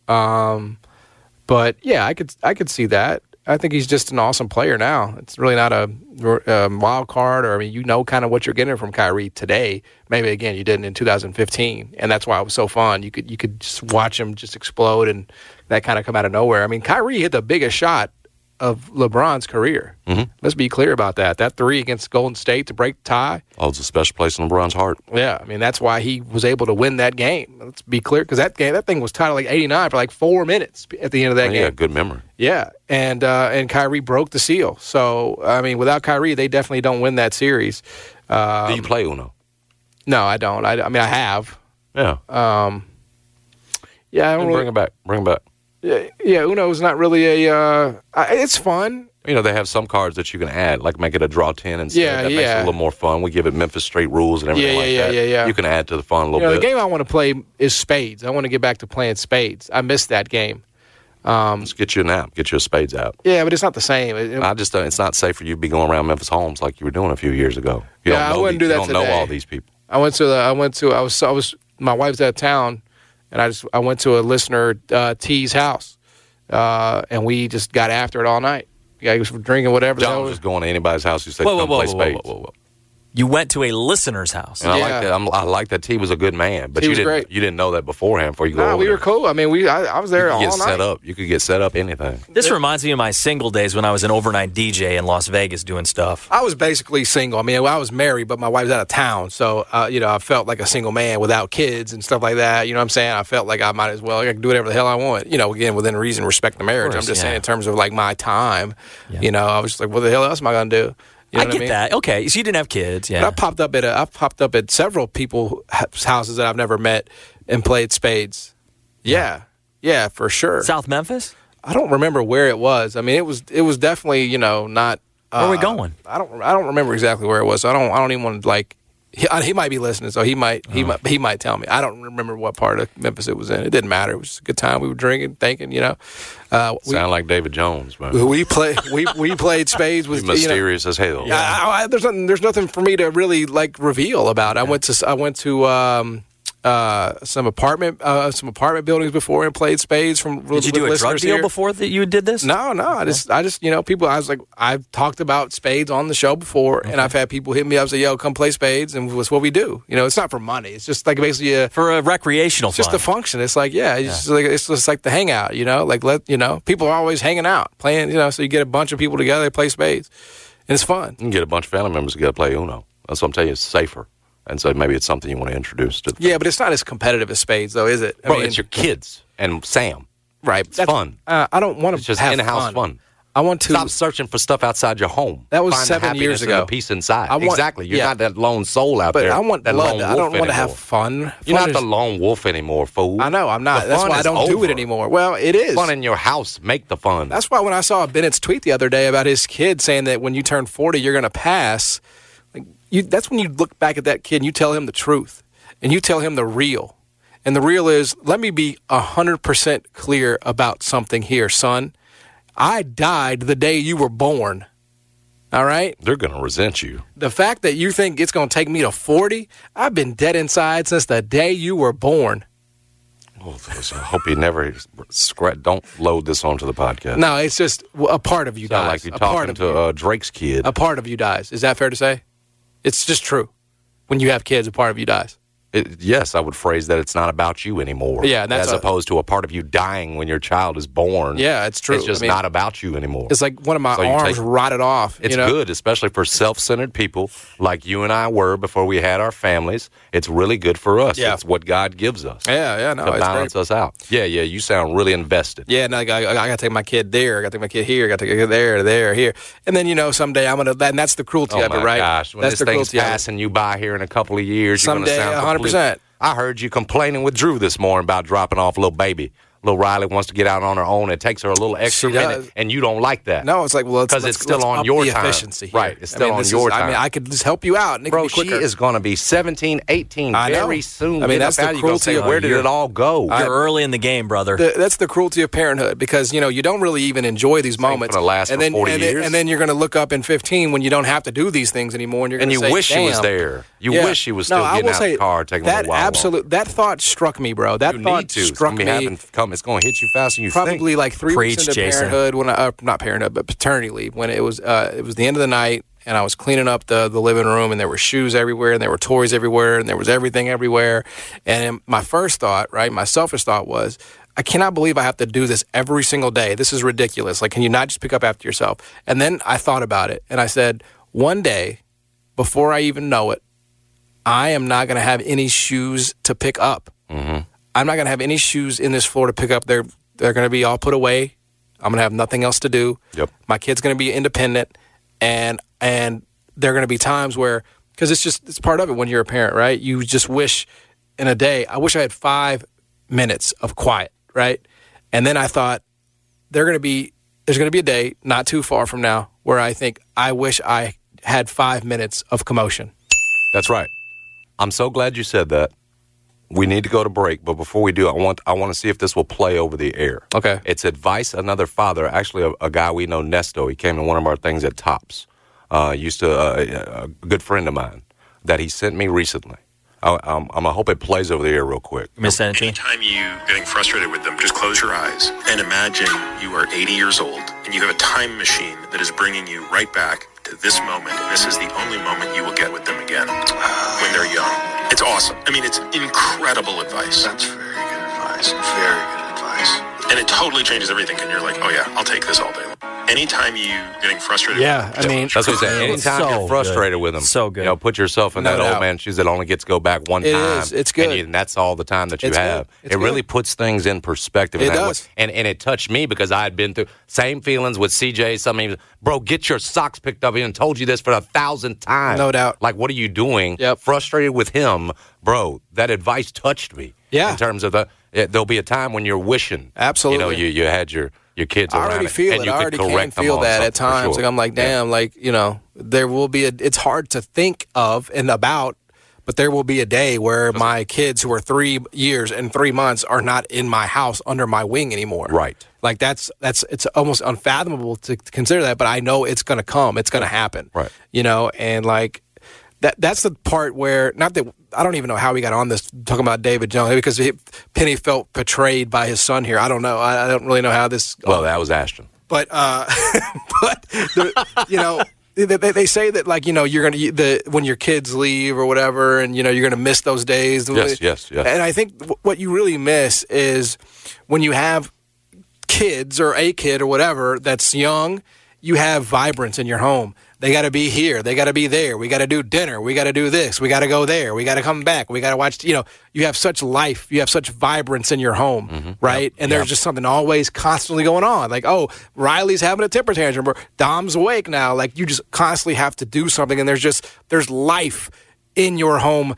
Um, but yeah, I could I could see that. I think he's just an awesome player now. It's really not a, a wild card, or I mean, you know, kind of what you're getting from Kyrie today. Maybe again, you didn't in two thousand fifteen, and that's why it was so fun. You could you could just watch him just explode, and that kind of come out of nowhere. I mean, Kyrie hit the biggest shot of LeBron's career. Mm-hmm. Let's be clear about that. That three against Golden State to break the tie. Oh, it's a special place in LeBron's heart. Yeah, I mean, that's why he was able to win that game. Let's be clear, because that game, that thing was tied at like eighty-nine for like four minutes at the end of that oh, game. Yeah, good memory. Yeah, and uh, and Kyrie broke the seal. So, I mean, without Kyrie, they definitely don't win that series. Um, Do you play Uno? No, I don't. I, I mean, I have. Yeah. Um, yeah, I don't bring really, it back. Bring it back. Yeah, yeah, Uno is not really a. Uh, I, it's fun. You know, they have some cards that you can add, like make it a draw ten instead. Yeah, that yeah. makes it a little more fun. We give it Memphis Straight rules and everything Yeah, like yeah, that. yeah, yeah. You can add to the fun a little You know, bit. the game I want to play is spades. I want to get back to playing spades. I missed that game. Um, Let's get you an app. Get you a spades app. yeah, but it's not the same. It- it- I just don't, it's not safe for you to be going around Memphis Homes like you were doing a few years ago. You Yeah, I don't know wouldn't these- do that You don't know today. all these people. I went to the. I went to. I was. I was. My wife's out of town, and I just. I went to a listener uh, T's house, uh, and we just got after it all night. Yeah, he was drinking whatever. the hell John was- was just going to anybody's house who said, Whoa, whoa, come whoa, play whoa, spades. whoa, whoa, whoa. You went to a listener's house. And I Yeah. like that. I'm, I like that T was a good man, but T you was didn't. great. You didn't know that beforehand before you go Nah, over we there. were cool. I mean, we. I, I was there You all could get night. set up. You could get set up anything. This reminds me of my single days when I was an overnight D J in Las Vegas doing stuff. I was basically single. I mean, I was married, but my wife's out of town, so uh, you know, I felt like a single man without kids and stuff like that. You know what I'm saying? I felt like I might as well. I can do whatever the hell I want. You know, again, within reason, respect the marriage. course, I'm just yeah. saying in terms of like my time. Yeah. You know, I was just like, what the hell else am I gonna do? You know I what get mean? that. Okay, so you didn't have kids, yeah. But I popped up at a, I popped up at several people's houses that I've never met and played spades. Yeah, yeah, for sure. South Memphis? I don't remember where it was. I mean, it was it was definitely you know not. Uh, Where are we going? I don't I don't remember exactly where it was. So I don't I don't even want to like. He, I, he might be listening, so he might he Oh. might he might tell me. I don't remember what part of Memphis it was in. It didn't matter. It was a good time. We were drinking, thinking, you know. Uh, we, Sound like David Jones, man. we play we we played spades with You're you know, mysterious as hell. yeah, I, I, there's nothing. There's nothing for me to really like reveal about. I went to. I went to um, uh, some apartment, uh, some apartment buildings before and played spades. From Did you do a drug deal here. before that you did this? No, no. I just, I just, you know, people. I was like, I've talked about spades on the show before, and I've had people hit me up and say, "Yo, come play spades," and that's what we do. You know, it's not for money. It's just like basically a. For a recreational It's just fun. a function. It's like, yeah, it's, Just like, it's just like the hangout, you know? Like, let, you know, people are always hanging out, playing, you know, so you get a bunch of people together, they play spades, and it's fun. You can get a bunch of family members together to play Uno. That's what I'm telling you. It's safer. And so maybe it's something you want to introduce to the Yeah, but it's not as competitive as spades, though, is it? I Bro, mean, it's your kids and Sam. right. It's fun. Uh, I don't want to It's just have in-house fun. fun. I want to. Stop searching for stuff outside your home. That was Find the seven happiness years and ago. the peace inside. I want- exactly. You're yeah. not that lone soul out But there. I want that blood. lone I don't wolf want to have anymore. fun. You're Fun not is- the lone wolf anymore, fool. I know, I'm not. The That's fun why I is don't do over. it anymore. Well, it is. Fun in your house. Make the fun. That's why when I saw Bennett's tweet the other day about his kid saying that when you turn forty, you're going to pass, like you, that's when you look back at that kid and you tell him the truth and you tell him the real. And the real is, let me be one hundred percent clear about something here, son. I died the day you were born. All right? They're going to resent you. The fact that you think it's going to take me to forty, I've been dead inside since the day you were born. Oh, I hope you never scratch. Don't load this onto the podcast. No, it's just a part of you Sound dies. like you're a part talking of to you. uh, Drake's kid. A part of you dies. Is that fair to say? It's just true. When you have kids, a part of you dies. It, yes, I would phrase that it's not about you anymore. Yeah, and that's as a- opposed to a part of you dying when your child is born. Yeah, it's true. It's just I mean, not about you anymore. It's like one of my So you arms take- rotted off. It's you know? good, especially for self-centered people like you and I were before we had our families. It's really good for us. Yeah. It's what God gives us Yeah, yeah, no, to it's balance great. us out. Yeah, yeah, you sound really invested. Yeah, no, I, I, I got to take my kid there. I got to take my kid here. I got to take it there, there, here. And then, you know, someday I'm going to, and that's the cruelty Oh of my it, right? gosh, when that's this the thing's cruelty of it. passing you by here in a couple of years, you're going to Someday, sound one hundred percent. complete- I heard you complaining with Drew this morning about dropping off little baby. little Riley wants to get out on her own. It takes her a little extra She minute, does. and you don't like that. No, it's like, well, because let's, it's still let's on up your the time. efficiency here. Right, it's still I mean, on this your is, time. I mean, I could just help you out, and it Bro, could be she quicker. is going to be seventeen, eighteen I know. very soon. I mean, Get that's up the out, you're gonna cruelty say, of- where did You're- it all go? You're early in the game, brother. The, that's the cruelty of parenthood because, you know, you don't really even enjoy these moments. gonna last and for then, forty and, years. Then, and then you're going to look up in fifteen when you don't have to do these things anymore. And, you're And gonna you say, wish she was "Damn." there. You Yeah. wish she was No, still I getting will out say of the car, taking a that little while. absolute, That thought struck me, bro. That You thought need to. It's struck gonna be me. having come. It's going to hit you faster than you Probably think. like three Preach, weeks into Jason. parenthood when I, uh, not parenthood, but paternity leave when it was uh, it was the end of the night and I was cleaning up the the living room and there were shoes everywhere and there were toys everywhere and there was everything everywhere. And my first thought, right, my selfish thought was, I cannot believe I have to do this every single day. This is ridiculous. Like, can you not just pick up after yourself? And then I thought about it and I said, one day, before I even know it, I am not going to have any shoes to pick up. Mm-hmm. I'm not going to have any shoes in this floor to pick up. They're they're going to be all put away. I'm going to have nothing else to do. Yep. My kid's going to be independent, and and there are going to be times where, because it's just it's part of it when you're a parent, right? You just wish in a day, I wish I had five minutes of quiet, right? And then I thought they're going to be there's going to be a day not too far from now where I think I wish I had five minutes of commotion. That's right. I'm so glad you said that. We need to go to break, but before we do, I want I want to see if this will play over the air. Okay. It's Advice Another Father. Actually, a, a guy we know, Nesto. He came to one of our things at Tops. Uh, used to uh, a good friend of mine that he sent me recently. I, I'm, I'm, I hope it plays over the air real quick. Miss Sanity. Anytime you getting frustrated with them, just close your eyes and imagine you are eighty years old and you have a time machine that is bringing you right back to this moment. And this is the only moment you will get with them again when they're young. It's awesome. I mean, it's incredible advice. That's very good advice. Very good advice. And it totally changes everything. And you're like, oh yeah, I'll take this all day long. Anytime you getting frustrated. Yeah, I mean, That's what he said. Anytime so you're frustrated good. with them, So good. You know, put yourself in No that doubt. old man shoes that only gets to go back one It time. is. It's good. And, you, and that's all the time that you It's have. good. It's It really good. puts things in perspective. in It that way. does. And and it touched me because I had been through same feelings with C J. Something, bro, get your socks picked up. He done told you this for a thousand times. No doubt. Like, what are you doing? Yep. Frustrated with him, bro. That advice touched me. Yeah. In terms of the, it, there'll be a time when you're wishing. Absolutely. You know, you you had your. Your kids I around already it, feel and it. you I could already can correct them feel on that at something, for times. sure. Like I'm like, damn, like, you know, there will be a. It's hard to think of and about, but there will be a day where my kids who are three years and three months are not in my house under my wing anymore. Right. Like that's that's it's almost unfathomable to consider that, but I know it's going to come. It's going to happen. Right. You know, and like that. That's the part where not that. I don't even know how we got on this talking about David Jones because he, Penny felt betrayed by his son here. I don't know. I, I don't really know how this. Well, that was Ashton. But uh, but the, you know. They, they say that, like, you know, you're going to, the when your kids leave or whatever, and, you know, you're going to miss those days. Yes, yes, yes. And I think w- what you really miss is when you have kids or a kid or whatever that's young, you have vibrance in your home. They got to be here. They got to be there. We got to do dinner. We got to do this. We got to go there. We got to come back. We got to watch, you know, you have such life. You have such vibrance in your home, Mm-hmm. right? Yep. And there's Yep. just something always constantly going on. Like, oh, Riley's having a temper tantrum or Dom's awake now. Like, you just constantly have to do something. And there's just, there's life in your home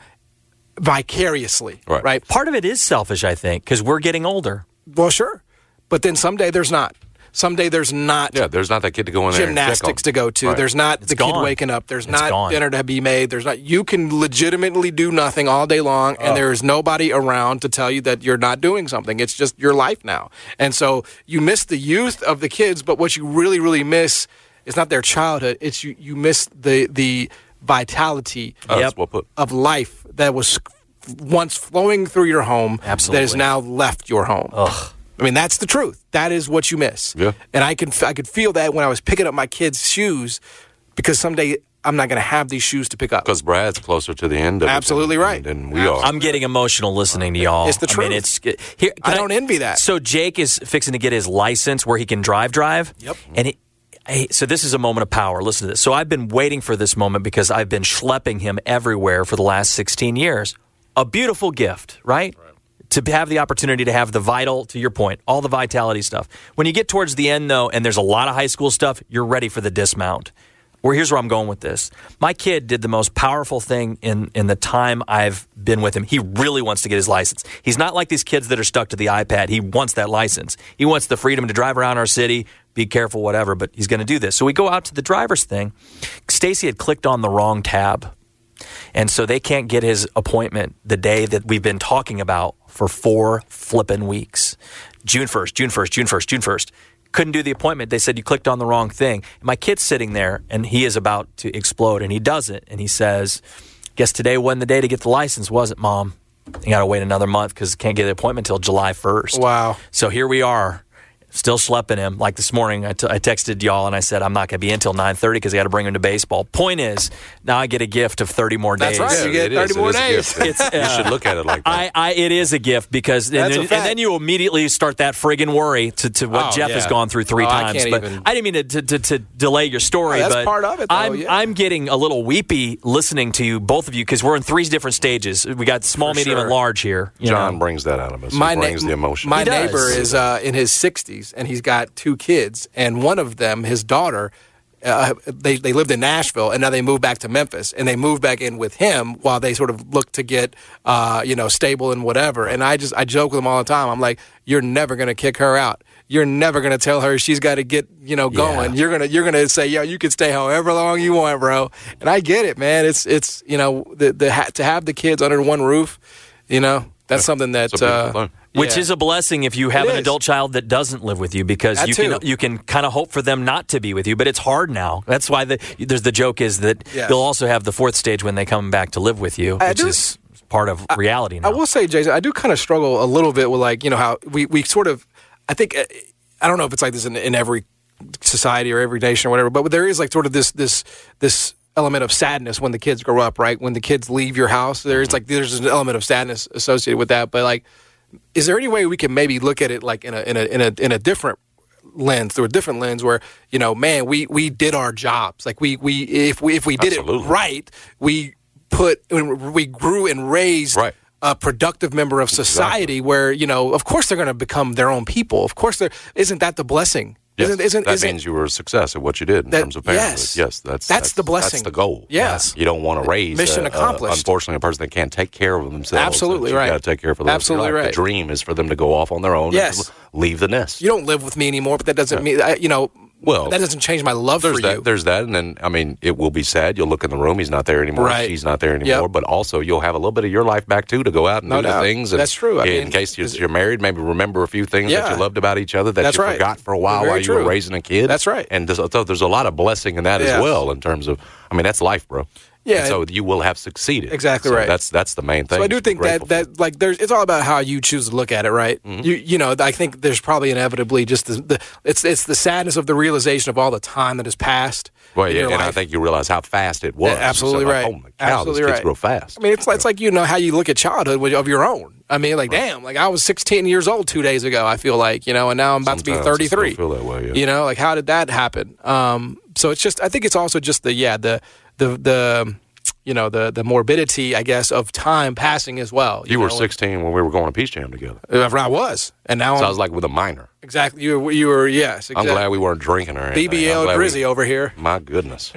vicariously, Right. right? Part of it is selfish, I think, because we're getting older. Well, sure. But then someday there's not. Someday there's not Yeah, there's not that kid to go in there and check gymnastics on. to go to. Right. There's not It's the gone. kid waking up. There's It's not gone. dinner to be made. There's not. You can legitimately do nothing all day long, and there is nobody around to tell you that you're not doing something. It's just your life now. And so you miss the youth of the kids, but what you really, really miss is not their childhood. It's you. You miss the the vitality Oh, that's well put. of life that was once flowing through your home. Absolutely. That has now left your home. Ugh. I mean, that's the truth. That is what you miss. Yeah. And I can I could feel that when I was picking up my kids' shoes, because someday I'm not going to have these shoes to pick up. Because Brad's closer to the end of Absolutely it right. than, than we are. I'm getting emotional listening to y'all. It's the I mean, truth. it's here. I can don't envy that. So Jake is fixing to get his license where he can drive. Drive. Yep. And it, I, so this is a moment of power. Listen to this. So I've been waiting for this moment because I've been schlepping him everywhere for the last sixteen years. A beautiful gift, right? To have the opportunity to have the vital, to your point, all the vitality stuff. When you get towards the end, though, and there's a lot of high school stuff, you're ready for the dismount. Well, here's where I'm going with this. My kid did the most powerful thing in, in the time I've been with him. He really wants to get his license. He's not like these kids that are stuck to the iPad. He wants that license. He wants the freedom to drive around our city, be careful, whatever, but he's going to do this. So we go out to the driver's thing. Stacy had clicked on the wrong tab. And so they can't get his appointment the day that we've been talking about for four flippin' weeks. June first, June first, June first, June first. Couldn't do the appointment. They said you clicked on the wrong thing. My kid's sitting there, and he is about to explode, and he doesn't. And he says, guess today wasn't the day to get the license, was it, Mom? You got to wait another month because can't get the appointment until July first. Wow. So here we are. Still schlepping him. Like this morning, I, t- I texted y'all and I said, I'm not going to be in until nine thirty because I got to bring him to baseball. Point is, now I get a gift of thirty more days. That's right. You get thirty more days. It's, uh, you should look at it like that. I, I, it is a gift because, and then, and then you immediately start that friggin' worry to, to what oh, Jeff yeah. has gone through three oh, times. I but even... I didn't mean to, to, to, to delay your story. Oh, that's but part of it, though. I'm, yeah. I'm getting a little weepy listening to you, both of you, because we're in three different stages. We got small, For medium, sure. and large here. You John know. brings that out of us. My he brings na- the emotion. My He does. neighbor is uh, in his sixties, and he's got two kids, and one of them, his daughter, uh, they they lived in Nashville, and now they moved back to Memphis, and they moved back in with him while they sort of look to get uh, you know stable and whatever. And I just I joke with him all the time. I'm like, you're never gonna kick her out. You're never gonna tell her she's got to get you know going. Yeah. You're gonna you're gonna say, yo, you can stay however long you want, bro. And I get it, man. It's it's you know the the ha- to have the kids under one roof, you know. That's something that, It's a beautiful uh, thing. Which yeah. is a blessing if you have It an is. adult child that doesn't live with you, because That you too. can you can kind of hope for them not to be with you, but it's hard now. That's why the there's the joke is that Yes. they'll also have the fourth stage when they come back to live with you, I which do- is part of reality now. I will say, Jason, I do kind of struggle a little bit with like you know how we, we sort of I think uh, I don't know if it's like this in, in every society or every nation or whatever, but there is like sort of this this this element of sadness when the kids grow up, right? When the kids leave your house, there's like there's an element of sadness associated with that. But like, is there any way we can maybe look at it like in a in a in a in a different lens, through a different lens, where you know, man, we we did our jobs. Like we we if we if we did Absolutely. it right, we put we grew and raised. Right. A productive member of society, Exactly. where you know, of course, they're going to become their own people. Of course, there isn't that the blessing. Yes, Isn't, isn't, that isn't, means you were a success at what you did in That- terms of parenthood. yes. Yes, that's, That's the blessing. That's the goal. Yes. You don't want to raise Mission a- a- accomplished. unfortunately, a person that can't take care of themselves. Absolutely You've right. got to take care of for the rest of your Absolutely life. right. The dream is for them to go off on their own. Yes. And leave the nest. you don't live with me anymore, but that doesn't mean I, you know. Well, that doesn't change my love There's for that. you. There's that, and then I mean, it will be sad. You'll look in the room; he's not there anymore. Right. She's not there anymore. Yep. But also, you'll have a little bit of your life back too to go out and No do doubt. the things. And That's true. I in mean, case you're, is it- you're married, maybe remember a few things that Yeah. you loved about each other that That's you right. forgot for a while Very while you true. were raising a kid. That's right. And there's, so there's a lot of blessing in that Yes. as well. In terms of, I mean, that's life, bro. Yeah, And so you will have succeeded. Exactly So right. That's that's the main thing. So I do to be think that grateful that like there's it's all about how you choose to look at it, right? Mm-hmm. You you know I think there's probably inevitably just the, the it's it's the sadness of the realization of all the time that has passed. for. Well, in yeah, your and I life. think you realize how fast it was. Yeah, absolutely So, like, right. Oh my cow, Absolutely these kids right. grow fast. I mean, it's it's like you know how you look at childhood with- of your own. I mean, like damn, like I was sixteen years old two days ago. I feel like you know, and now I'm about Sometimes to I be still thirty-three. feel that way, yeah. You know, like how did that happen? Um, so it's just I think it's also just the yeah the the the you know the the morbidity I guess of time passing as well. You were know? sixteen when we were going to Peach Jam together. I was, and now So I'm I was like with a minor. exactly. You were, you were yes. Exactly. I'm glad we weren't drinking or anything. B B L I'm glad Drizzy we- over here. My goodness.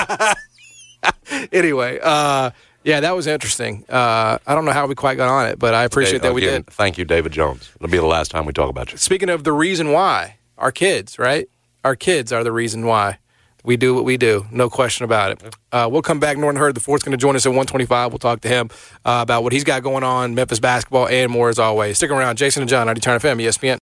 Anyway, uh, yeah, that was interesting. Uh, I don't know how we quite got on it, but I appreciate that we Again, did. Thank you, David Jones. It'll be the last time we talk about you. Speaking of the reason why, our kids, right? Our kids are the reason why we do what we do. No question about it. Uh, we'll come back. Norton Hurd, the fourth's going to join us at one twenty-five. We'll talk to him uh, about what he's got going on, Memphis basketball, and more as always. Stick around. Jason and John, ninety-two F M, E S P N.